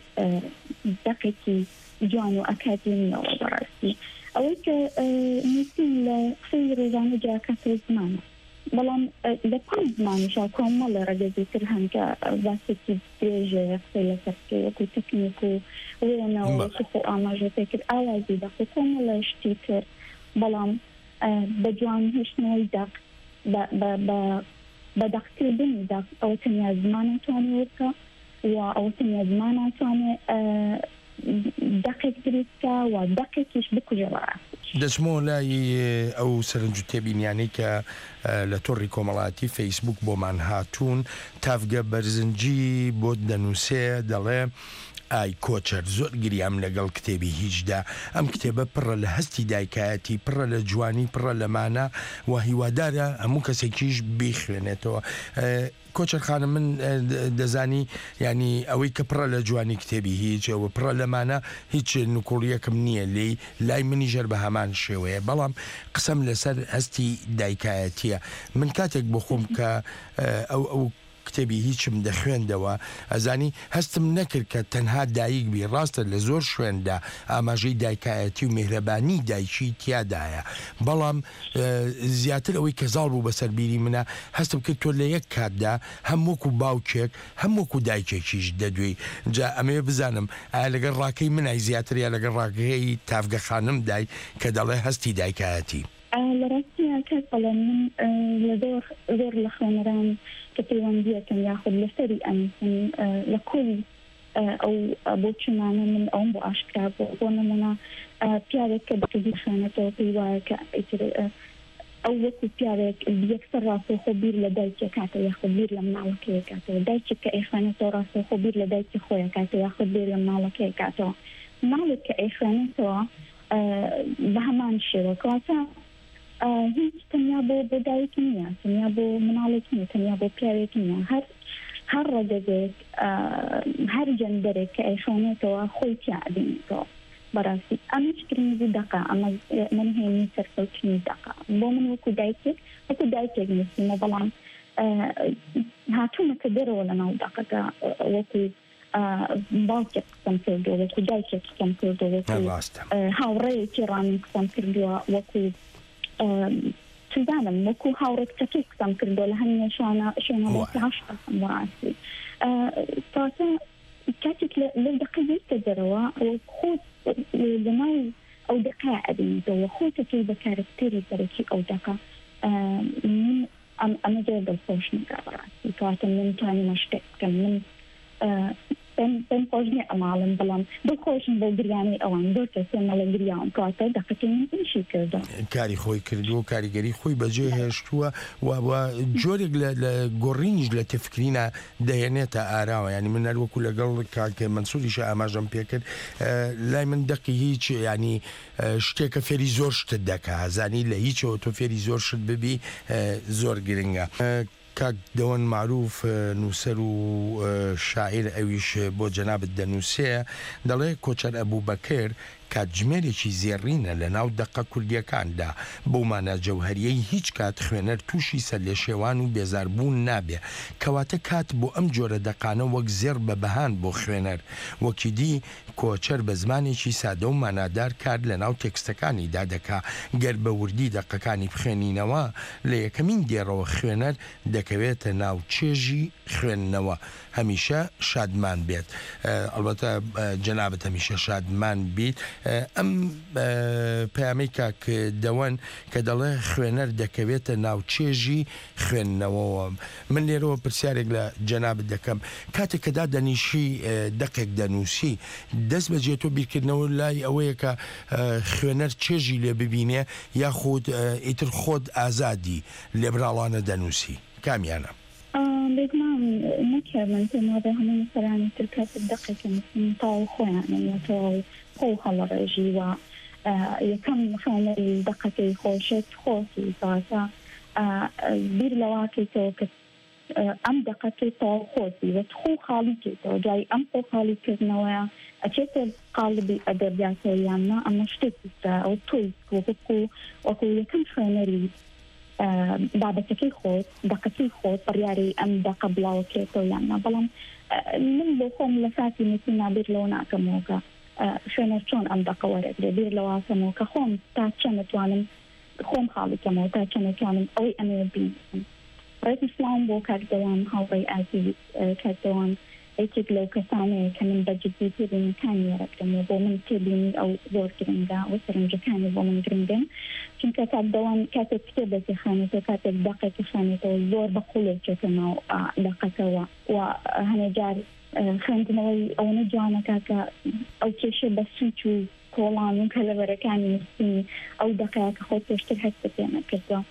دەقێکی جوان و ئەکادێمیەوە بەڕاستی ئەوەی کە نووسین لە قسەی ڕۆژانە جاکاتۆ زمانە بەڵام لە پاش زمانیشا کۆمەڵە ڕەگەزیتر هەن کە باسێکی درێژە قسەی لەسەر بکەی وەکو تەکنیک و وێنەوە سوخ و ئاماژە پێکرد ئاوازی دەق و کۆمەڵە شتی تر بەڵام بە جوان هێشتنەوەی دەق بە دەقکردنی دەق ئەوە تەنیا زمان ناتوانێت وەرکە و ئەوە تەنیا زمان ناتوانێت دەقێک دروستکە و دەقێکیش بکوژە بەڕاستی دەچمەوە لای ئەو سەرنج و تێبینیانەی کە لە تۆڕی کۆمەڵاتی فەیسبوک بۆمان هاتوون تافگە بەرزنجی بۆ دەنووسێ دەڵێ ئای کۆچەر زۆر گریام لەگەڵ کتێبی هیچدا ئەم کتێبە پڕە لە هەستی دایکایەتی پڕە لە جوانی پڕە لە مانە و هیوادارە هەموو کەسێکیش بیخوێنێتەوە کۆچەر خانم من دەزانی ینی ئەوەی کە پڕە لە جوانی کتێبی هیچ ئەوە پڕە لەمانە هیچ نوکوڵیەکەم نییە لی لای منی ژەر بە هەمان شێوەیە بەڵام قسەم لەسەر هەستی دایکایەتیە من کاتێک بۆ خۆم کە ئەو ئەو کتێبی هیچم دەخوێندەوە ئەزانی هەستم نەکرد کە تەنها دایک بی ڕاستە لە زۆر شوێندا ئاماژەی دایکایەتی و میهرەبانی دایکی تیادایە بەڵام زیاتر ئەوەی کە زاڵ بوو بەسەر بیری منە هەستم کرد تۆ لە یەک کاتدا هەم وەکو باوکێک هەم وەکو دایکێکیش دەدوێ جا ئەمێ بزانم ئایا لەگەڵ ڕاکەی منای زیاتر یا لەگەڵ ڕاکەی تافگە خانم دای کە دەڵێ هەستی دایکایەتی لە ڕاستیە کەس بەڵێ من لە زۆر لە خوێنەران کە پەیوەندیەکەم یاخود لەسەری ئەنووسن لە کۆی ئەو بۆ چمانە من ئەوم بۆ ئاشکرا بۆ بۆ نمونە پیاوێک کە بەکردی خوێنێتەوە پێی وایە کە ئەو وەکو پیاوێک یەکسەر ڕاستەوخۆ بیر لە دایکێ کاتەوە یاخود بیر لە مناڵەکەیە کاتەوە دایکێک کە ئەیخوێنێتەوە ڕاستەوخۆ بیر لە دایکی خۆیە کاتەوە یاخود بیر لە مناڵەکەیە کاتەوە مناڵێک کە ئەیخوێنێتەوە بە هەمان شێوە کەواتە هیچ تەنیا بۆ بۆ دایک نییە تەنیا بۆ مناڵێک نییە تەنیا بۆ پیاوێک نییە هەر هەر ڕەگەزێک هەر جەندەرێک کە ئەیخوێنێتەوە خۆی تیاعبینێتەوە بەڕاستی ئەمەش گرنگی دەقا ئەمە منهێنی سەرکەوتنی دەقا بۆ من وەکو دایکێک وەکو دایکێک نووسیمە بەڵام هاتوومەکە دەرەوە لە ناو دەقەکە وەکو باوکێک قسەم کردووە وەکو دایکێک قسەم کردووە وەکو هاوڕێیەکی ڕامین قسەم کردووە وەکو چزانم وەکو هاوڕێکچەکەی قسەم کردووە لە هەموو شوانە شوێنەڵاسی بەڕاستی تاسە کاتێک لەو دەقە بیستە دەرەوە خۆت لەناو ئەو دەقا ئەبینیتەوە خۆتەکەی بە کارکتێری سەرەکی ئەو دەقە من ئەمە جێ دڵخۆش نەکا بەڕاستی کاتە من توانیمە شتێک بکەم من پێم خۆش نییە ئەماڵم بەڵام دڵخۆشم بۆ گریانی ئەوان زۆر کەسێمەڵە گریان کاتە دەقەکەی من ئیشی کردم کاری خۆی کردو کاریگەری خۆی بەجێ هێشتووە و جۆرێک لە گۆڕینیش لە تفکرینە دەهێنێتە ئاراوە ینی من هەروەکو لەگەڵ کاکە منسووریشە ئاماژەم پێکرد لای من دەقی هیچ ینی شتێکە فێری زۆر شتت دەکا زانی لە هیچەوە تۆ فێری زۆر شت ببی زۆر گرنگە. کاک دەوەن معروف نووسەر و شاعیر ئەویش بۆ جەنابەت دەنووسێ دەڵێ کۆچەر ئەبووبەکر کاتژمێرێکی زێڕینە لە ناو دەقە کوردیەکاندا بۆمانە جەوهریەی هیچ کات خوێنەر تووشی سەر لێ شێوان و بێزاربوون نابێ کەواتە کات بۆ ئەم جۆرە دەقانە وەک زێر بە بەهان بۆ خوێنەر وەکی دی کۆچەر بە زمانێکی سادە و مانادار کار لە ناو تێکستەکانیدا دەکا گەر بە وردی دەقەکانی بخوێنینەوە لە یەکەمین دێڕەوە خوێنەر دەکەوێتە ناو چێژی خوێندنەوە هەمیشە شادمان بێت ئەڵبەتە جەنابەت هەمیشە شادمان بیت. ئەم پەیامەی کاک دەوەن کە دەڵێ خوێنەر دەکەوێتە ناوچێژی خوێندنەوەوە من لێرەوە پرسیارێک لە جەنابەت دەکەم کاتێک کەدا دەنیشی دەقێک دەنووسی دەست بەجێ تۆ بیرکردنەوە لای ئەوەیە کە خوێنەر چێژی لێ ببینێ یاخود ئیتر خۆت ئازادی لێبراڵانە دەنووسی کامیانە؟ بێگومان نەکرد من پێماوە هەموو سەرانی تر کات دەقێکە مثل تاو خۆیانە تەواو خۆ هەڵەڕێژی و یەکەم خوێنەری دەقەکەی خۆشت خۆسی کاتە بیر لەواکەیتەوە کە ئەم دەقەکەی تەواو خۆسی وە خۆ خاڵی کێتەوە جای ئەم خۆ خاڵیکردنەوەیە ئەچێتە قالبی ئەدەبیاتەوەیاننا ئەمە شتێکیتە ئەو تۆی وەکو وەکو یەکەم خوێنەری بابەتەکەی خۆت دەقەکەی خۆت بڕیاری ئەم دەقە بڵاوکێتەوە یاننا بەڵام من بۆ خۆم لە ساتی نووسی نابیر لەوە ناکەمەوە خوێنەر چۆن ئەم دەقە وەرەگرێ بیر لەواسەمەوە کە خۆم تا چەند نتوانم خۆم خاڵیکەمەوە تا چەند نتوانم ئەوەی ئەمێ بینم. ڕێت ئیسلام بۆ کاردەوان هاوڕێی ئازیز کاردەوان یەکێک لەو کەسانەیە کە من بەجددی تێبینەکانی وەرەگرم و بۆ من تێبینی ئەو زۆر گرنگە و سەرنجەکانی بۆ من گرنگن چونکە کاردەوان کاتێک کتێبێکی خوێنێتەوە کاتێک دەقێکی خوێنێتەوە زۆر بەقوڵێکێتە ناو دەقەکەوە و هەنێجار خوێندنەوەی ئەوەنە جوانەکە کە ئەو کێشە بە سوچ و کۆڵان و کەلەبەرەکانی نووسینی ئەو دەقەیە کە خۆت پێشتر هەست بە پێ نەکردەوە.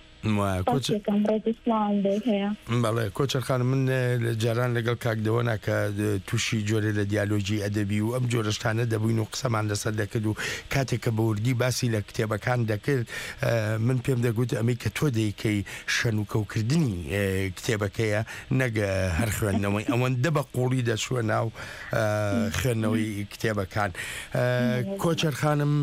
بەڵێ کۆچەرخان من جاران لەگەڵ کاکدەوەنا کە تووشی جۆرە لە دیالۆجی ئەدەبی و ئەم جۆرەشتانە دەبووین و قسەمان لەسەر دەکرد و کاتێک کە بەوردی باسی لە کتێبەکان دەکرد من پێم دەگوت ئەمەی کە تۆ دەیکەی شەن و کەوکردنی کتێبەکەیە نەگە هەر خوێندنەوەی ئەوەندە بە قوڵی دەچووە ناو خوێندنەوەی کتێبەکان. کۆچەرخانم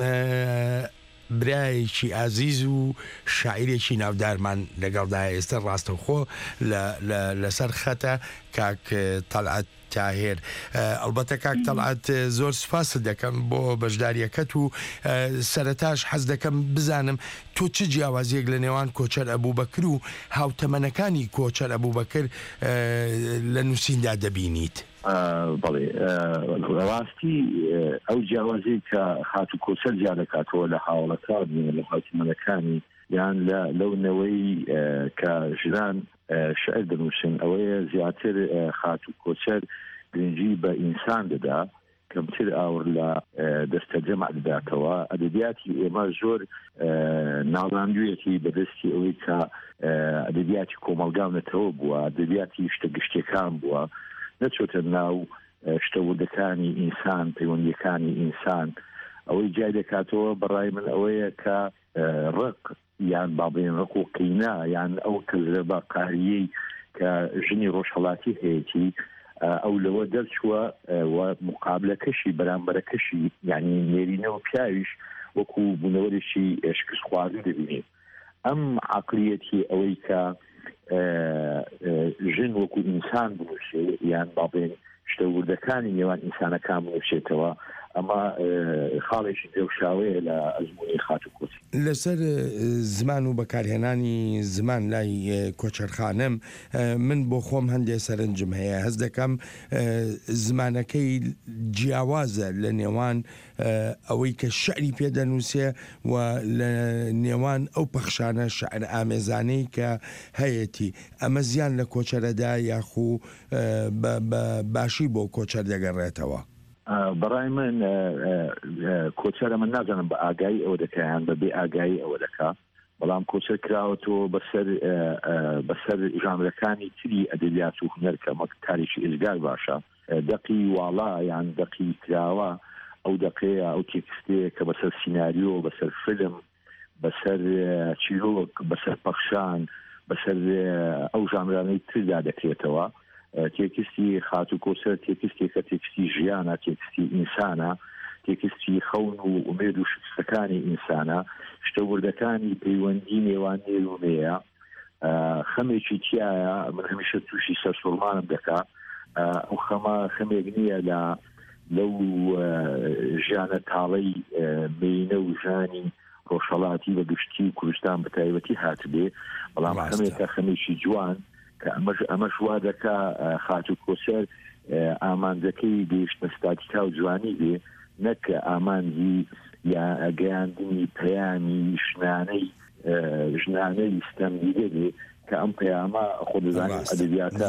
برایەکی ئازیز و شاعیرێکی ناودارمان لەگەڵدا ئێستا ڕاستەوخۆ لەسەر خەتە کاک تەڵعەت تاهێر. ئەلبەتە کاک تەڵعەت زۆر سوپاس دەکەم بۆ بەشداریەکەت و سەرەتاش حەز دەکەم بزانم تۆ چ جیاوازیەک لە نێوان کۆچەر ئەبووبەکر و هاوتەمەنەکانی کۆچەر ئەبووبەکر لە نووسیندا دەبینیت؟ بەڵێ ڕاستی ئەو جیاوازی کە هات و کۆچەر جیا دەکاتەوە لە هاوڵەکە لە هاوتەمەنەکانی یان لەونەوەی کە ژنان شعر دەنووسن ئەوەیە زیاتر هات و کۆچەر گرنگی بە ئینسان دەدا کەمتر ئاور لە دەستە جەمع دەداتەوە. ئەدەبیاتی ئێمە زۆر ناڵاندوویەتی بەدەستی ئەوەی کە ئەدەبیاتی کۆمەلگاونەتەوە بووە ئەدەبیاتی شتە گشتەکان بووە نەچۆتە ناو شتەوردەکانی ئینسان پەیوەندیەکانی ئینسان. ئەوەی جای دەکاتەوە بەڕای من ئەوەیە کە ڕق یان باڵێن ڕق و قینا یان ئەو کەزرە بە قاریەی کە ژنی ڕۆژهەڵاتی هەیەی ئەو لەوە دەرچووە و مقابلەکەشی بەرامبەرەکەشی یعنی نێرینەوە پیاویش وەکو بوونەوەرێکی شکست خواردن دەبینێت. ئەم عقلیەتی ئەوەی کە ژن وەکو ئینسان بنووسێ یان باڵێن شتە وردەکانی نێوان ئینسانەکان بنووسێتەوە ئەمە خاڵێکی دێوشاوەیە لە ئەزمموی خاتوکۆچی لەسەر زمان و بەکارهێنانی زمان لای کۆچەرخانم من بۆ خۆم هەندێک سەرنجم هەیە هەز دەکەم زمانەکەی جیاوازە لە نێوان ئەوەی کە شعری پێدەنووسێ و لە نێوان ئەو پەخشانە شعر ئامێزانەی کە هەیەی ئەمە زیان لە کۆچەرەدا یاخو باشی بۆ کۆچەر دەگەڕێتەوە. بەڕای من کۆچەرە من نازانم بە ئاگایی ئەوە دەکەیان بە بێ ئاگایی ئەوە دەکا بەڵام کۆچەر کراوەتەوە بەسەر بەسەر ژانرەکانی تری ئەدەبیات و هونەر کە مەک تاریخی ئێزگار باشە دەقی واڵا یان دەقی کراوە ئەو دەقەیە ئەو تێکستەیە کە بەسەر سیناریۆ بەسەر فیلم بەسەر چیرۆک بەسەر پەخشان بەسەر ئەو ژانرانەی تردا دەکرێتەوە تێکستی خات و کۆسەر تێکستێکە تێکستی ژیانە تێکستی ئینسانە تێکستی خەون و ئومێد و شکستەکانی ئینسانە شتە وردەکانی پەیوەندی نێوان نێرومەیە خەمێکی تایە من هەمیشە تووشی سەرسوڵمانم دەکا ئەو خەمە خەمێک نییە لە لەو ژیانە تاڵەی مینە و ژانی ڕۆژهەڵاتی بە گشتی و کوردستان بە تایبەتی هاتبێ بەڵام خەمێکە خەمێکی جوان کە ئەمەش وا دەکا خات و کۆسەر ئامانجەکەی گەیشتنە ستاتیکا و جوانی بێ نەکە ئامانجی یا گەیاندنی پەیامی ژنانەی ژنانەی ستەمدیدە بێ کە ئەم پەیامە خۆ دەزانێت ئەدەبیاتە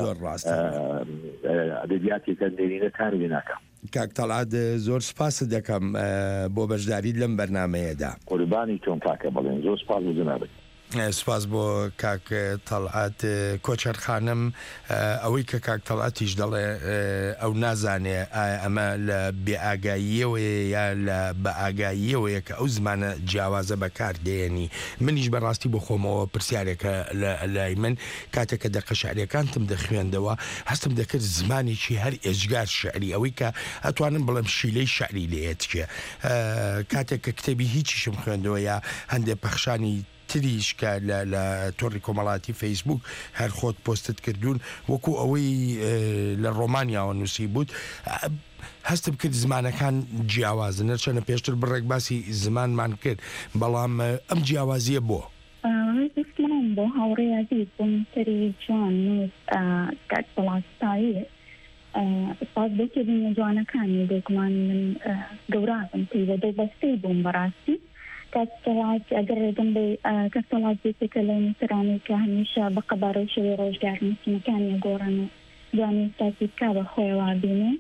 ئەدەبیاتێکە نێرینەکانی لێ ناکە. کاک تەڵعات زۆر سپاس دەکەم بۆ بەشداریت لەم بەرنامەیەدا. قوربانی تۆم کاکە بەڵێن زۆر سپاس بۆ جەنابەت. سپاس بۆ کاک تەڵعات کۆچەرخانم ئەوەی کە کاک تەڵعاتیش دەڵێ ئەو نازانێ ئەمە لە بێئاگاییەوەیە یا لە بە ئاگاییەوەیە کە ئەو زمانە جیاوازە بەکاردێنی منیش بەڕاستی بۆ خۆمەوە پرسیارێکە لای من کاتێککە دەقە شعریەکانتم دەخوێندەوە هەستم دەکرد زمانێکی هەر ئێجگار شعری ئەوەی کە ئەتوانم بڵم شیلەی شعری لێتکێ کاتێک کە کتێبی هیچیشم خوێندەوە یا هەندێک پەخشانی تریشکە لە تۆڕی کۆمەڵاتی فەیسبوک هەر خۆت پۆستت کردوون وەکو ئەوەی لە ڕۆمانیاوە نووسی بوت هەستم کرد زمانەکان جیاوازن نەچەنە پێشتر بڕێک باسی زمانمان کرد بەڵام ئەم جیاوازیە بۆ بسلام بۆ هاوڕێیازی بۆنتری جوان نووس کات بەڵاستایی ساز بێکردنە جوانەکانی بێگومان من گەورابم پێوەدە بەستەی بووم بەڕاستی کەسەڵات ئەگەر ڕێگەم بێ کەسەڵات بێتێکە لە نووسرانی کە هەمیشە بە قەبارە و شەوەی ڕۆژگار نووسینەکانی گۆڕن و دوانی ساسی بکا بە خۆیەوە بینێ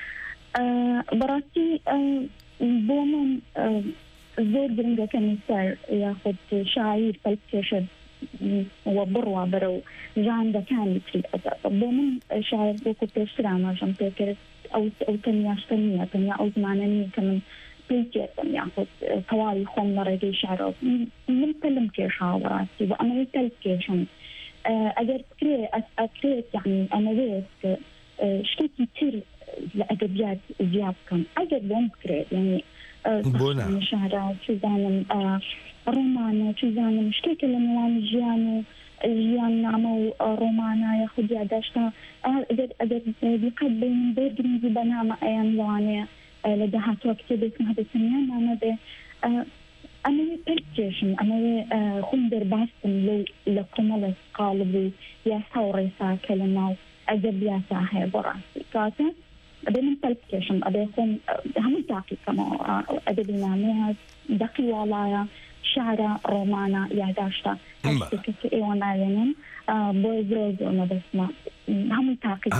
بەڕاستی بۆ من زۆر گرنگەکە نووسەر یاخود شاعیر پەلکێشە وە بڕوا بەرە و ژاندەکانی تری بۆ من شاعر بۆکو پێشتر ئاماژەم پێکرد ئەو تەنیاشتە نییە تەنیا ئەو زمانە نییە کە من پێکێتم یاخود تەواوی خۆم لە ڕێگەی شارۆ من پەلم کێشاوە بەڕاستی بۆ ئەمەوەی پەل کێشم ئەگەر بکرێ ئەکرێت یعنی ئەمەوێت کە شتێکی تر لە ئەدەبیات زیاد بکەم ئەگەر بۆم بکرێت یعنی شارە چزانم ڕۆمانە چزانم شتێکە لە نێوان ژیان و ژیان نامە و ڕۆمانە یاخود یادداشتە ئەگەر دیقەت بین بێگرنگی بە نامە ئەیان لەوانەیە لە داهاتوە کتێبێکم هەبێتنیان نامەبێ ئەمەوێ پێکێشم ئەمەوێ خۆم دەرباستم لەو لە کۆمەڵە قاڵب و یاسا و ڕێسا کە لە ناو ئەدەبیاتە هەیە بەڕاستی کاتە ئەبێ من پەلکێشم ئەبێ خۆم هەموو تاقیکەمەوە ئەدەبی نامەیە دەقی واڵایە شارە ڕۆمانە یاداشتە هەشتێکە کە ئێوە ناوێنن بۆ زۆر زۆر مەبەستمە هەموو تاقی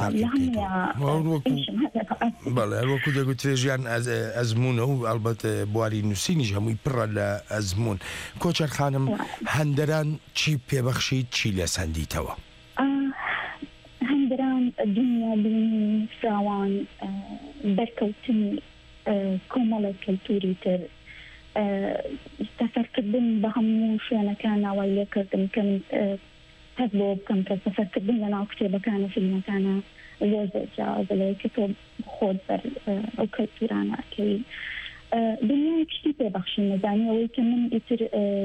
بەڵێ وەکو دەگوترێ ژیان ئەزمونە و ئەلبەتە بواری نووسینیش هەمووی پڕە لە ئەزمون کۆچەرخانم هەندەران چی پێبەخشیت چی لە سندیتەوە هەندەران دنیا بینی فراوان بەرکەوتنی کۆمەڵە کەلتوری تر سەفەرکردن بە هەموو شوێنەکان ناوای لێکردم کەم هەست بۆ بکەم کە سەفەرکردن لە ناو کتێبەکانە فیلمەکانە زۆر زۆر جیاوازە لەوەی کە تۆ خۆت بەر ئەو کەلتورانەکەوی دنیای کشتی پێبەخشی نەزانی ئەوەی کە من ئیتر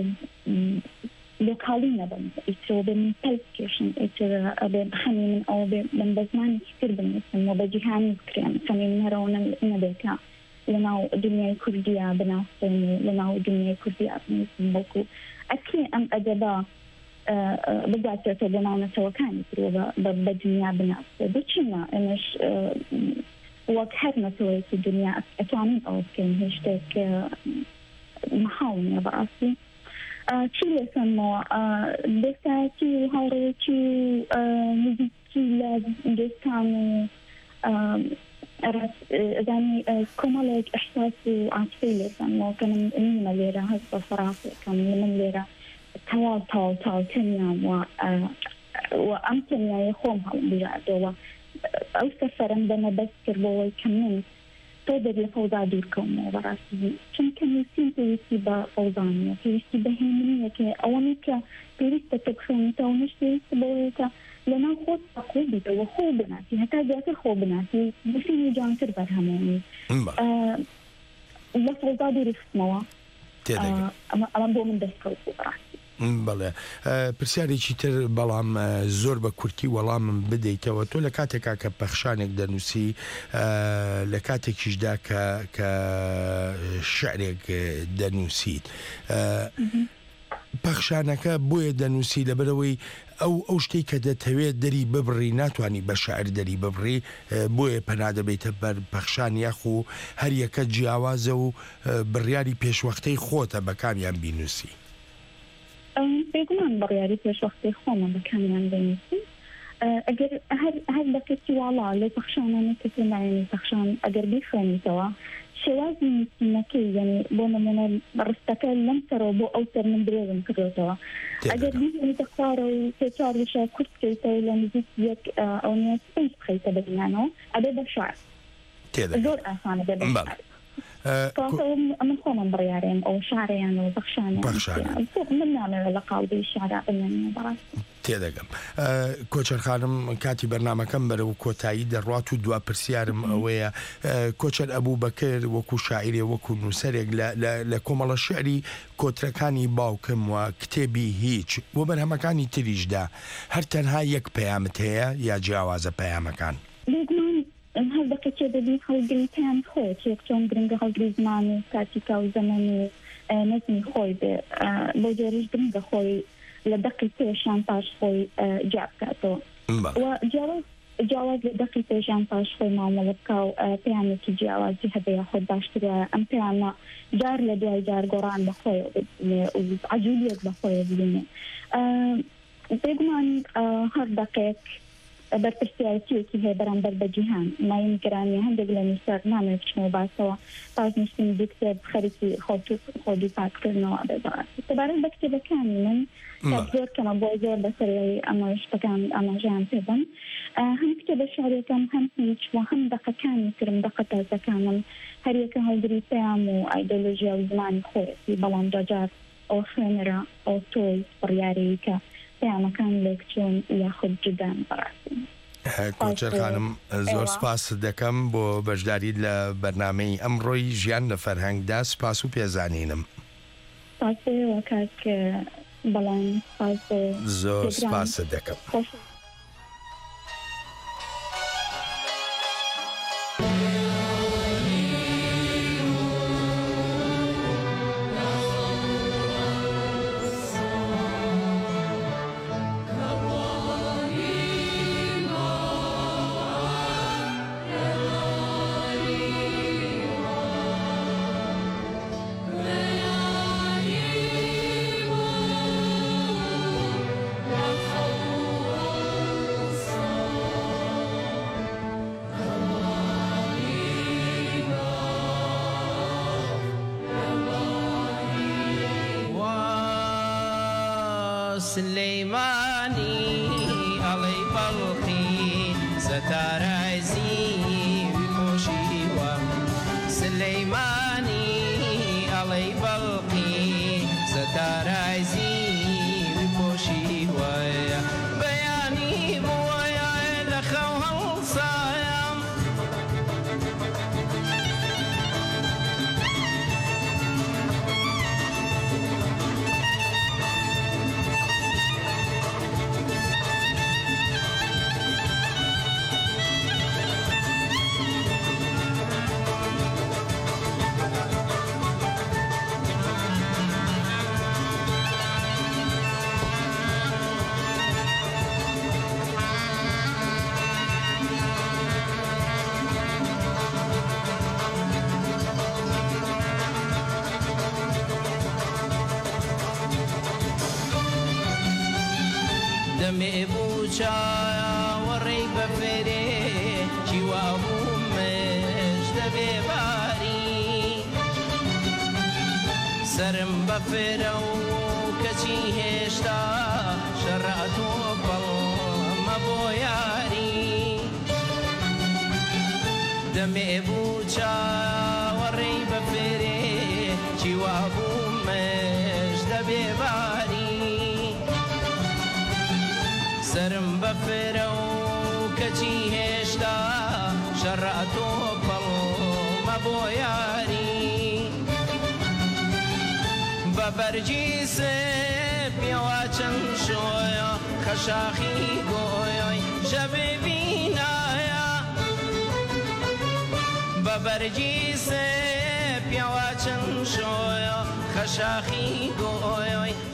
لۆکاڵی نەبم ئیترەوە بێ من پەلکێشم ئیتر ئەبێ خەمی من ئەوە بێ من بە زمانێکی تر بنووسم و بە جیهانی بکرێن خەمی من هەرەوە نەبێتە لناو دنيای کوردیا بناسن و لناو دنیای کوردیا بنووسن بەڵکو ئەکێ ئەم ئەدەبا بگاتێتە بۆ ناونەتەوەکانی ترەوە بە دنیا بناسێ بچینە ئەمەش وەک هەر نەتەوەیەکی دنیا ئەتوانین ئەوە بکەین هیچ شتێک محاڵ نییە بەڕاستی چی لێسەنمەوە دەستایەتی و هاوڕێیەکی نزیکی لە دۆستان و ئەزانی کۆمەڵێک ئەحساس و عاتفەی لێسەنمەوە کە من نیمە لێرە هەست بە فەڕاستەکەم من لێرە تەواو تاو تاو تەنیام و ئەم تەنیایە خۆم هەڵبژاردەوە ئەو سەفەرم بەمە بەست کردبەوەی کە من تۆ دەبێت لە فەوزا دوورکەومەوە بەڕاستی چونکە نووسین پێویستی بە فەوزانیە پێویستی بە هێمنیەکە ئەوەنی کە پێویستە تە بخوێنیتەوە نەش پێویستە بەوەیەکە لەناو خۆت خۆ بیتەوە خۆ بناسی هەتا زیاتر خۆ بناسی بفینی جوانتر بەرهەمێنی لە فەوزا دوورخستمەوە ئەمە بۆ من دەستکەوت بەڕاستی بەڵێ پرسیارێکی تر بەڵام زۆر بە کورتی وەڵامم بدەیتەوە تۆ لە کاتێکا کە پەخشانێک دەنووسی لە کاتێکیشدا کە شعرێک دەنووسیت پەخشانەکە بۆیە دەنووسی لەبەرەوەی ئەو ئەو شتێک کە دەتەوێت دەری ببڕی ناتوانانی بە شاعر دەری ببڕی بۆیە پەنا دەبێتە بەر پەخشان یاخ و هەر یەکە جیاوازە و بڕیاری پێشوەختەی خۆتە بە کامیان بینووسی بێگومان بڕیاری پێشوەختی خۆمە بەکامیان بنووسی ئەگەر هەر بەکەسی واڵا لێ پەخشانانە کە پێناوێنی پەخشان ئەگەر بیخوێنیتەوە شێوازی نووسینەکەی یعنی بۆ نمونە ڕستەکە لەم سەرەوە بۆ ئەو سەر من درێژم کردێتەوە ئەگەر بیێنیتە خوارە و پێچار وشە کورت بکەیتەوە لە نزیک یەک ئەو نیەت پێنج بخەیتە ببینانەوە ئەبێ بە شعر زۆر ئاسانە بێ بە شعر من خۆمم بڕیارێن ئەو شارەیانەوە بەخشانیان من نامەوێت لە قاڵبی شارە بمێنێ بەڕاستی تێدەگەم کۆچەر خانم کاتی بەرنامەکەم بەرەو کۆتایی دەڕات و دوا پرسیارم ئەوەیە کۆچەر ئەبوو بەکر وەکو شاعیرێ وەکو نووسەرێک لە کۆمەڵە شعری کۆترەکانی باوکم و کتێبی هیچ بۆ بەرهەمەکانی تریشدا هەر تەنها یەک پەیامت هەیە یا جیاوازە پەیامەکان هەر بەکەچێ دەبی هەڵگری پێیان خۆی چێک چۆن گرنگە هەڵگری زمان و کاتیکا و زەمەنی نەزمی خۆی بێ بۆ جێریش گرنگە خۆی لە دەقی پێشان پاش خۆی جا بکاتەوە جیاواز لە دەقی پێشان پاش خۆی مامەڵە بکە و پەیامێکی جیاوازی هەبەیە خۆت باشترە ئەم پەیامە جار لە دوای جار گۆڕان بەخۆی عەجوولیەک بەخۆی ببینێ بێگومان هەر دەقێک بەرپرسیارەتیەکی هەیە بەرامبەر بە جیهان مای گرانی هەندێک لە نووسەر نامەوێت بچنەوە باسەوە پاش نووسین دوو کتێب خەریکی خۆدی پاکردنەوە ئەبێ بەڕاستی سەبارەت بە کتێبەکانی من زۆر کەمە بۆ زۆر بەسەری ئەمە شتەکان ئاماژەیان پێبن هەم کتێبە شعرەکەم هەم هیچ و هەم دەقەکانی ترم دەقە تازەکانم هەر یەکە هەڵگری پەیام و ئایدۆلۆژیا و زمانی خۆیەتی بەڵام جاجار ئەو خوێنەرە ئەو تۆی بڕیارەیە کە پەیامەکان لێک چۆن یاخود جدان بەڕاستی کۆچەر خانم زۆر سپاس دەکەم بۆ بەشداری لە بەرنامەی ئەمڕۆی ژیان لە فەرهەنگدا سپاس و پێزانینم سپاسەوە کاک بەڵام زۆر سپاس دەکەم سليماني علي بلقي سترازي بمشيوة سليماني علي بلقي سترازي بمشيوة بياني بويا لخوها الصايم دمێ بوو چایا وەڕێی بەفێرێ چیوا بوو مێش دەبێ باری سرم بەفێرە و کەچی هێشتا شەڕاتۆ بەڵمە بۆ یاری دەمێ بوو چاوەڕێی بەفێرێ چیوا بوو مێش دەبێ باری سرم بەفێرە و کەچی هێشتا شەڕاتۆ بەڵمە بۆ یاری بە بەرگی سێپیەوە چەند شۆیە خەشاخی گۆیۆی ژەبێ بینایە بە بەرگی سێپیەوە چەند شۆیە خەشاخی گۆیۆی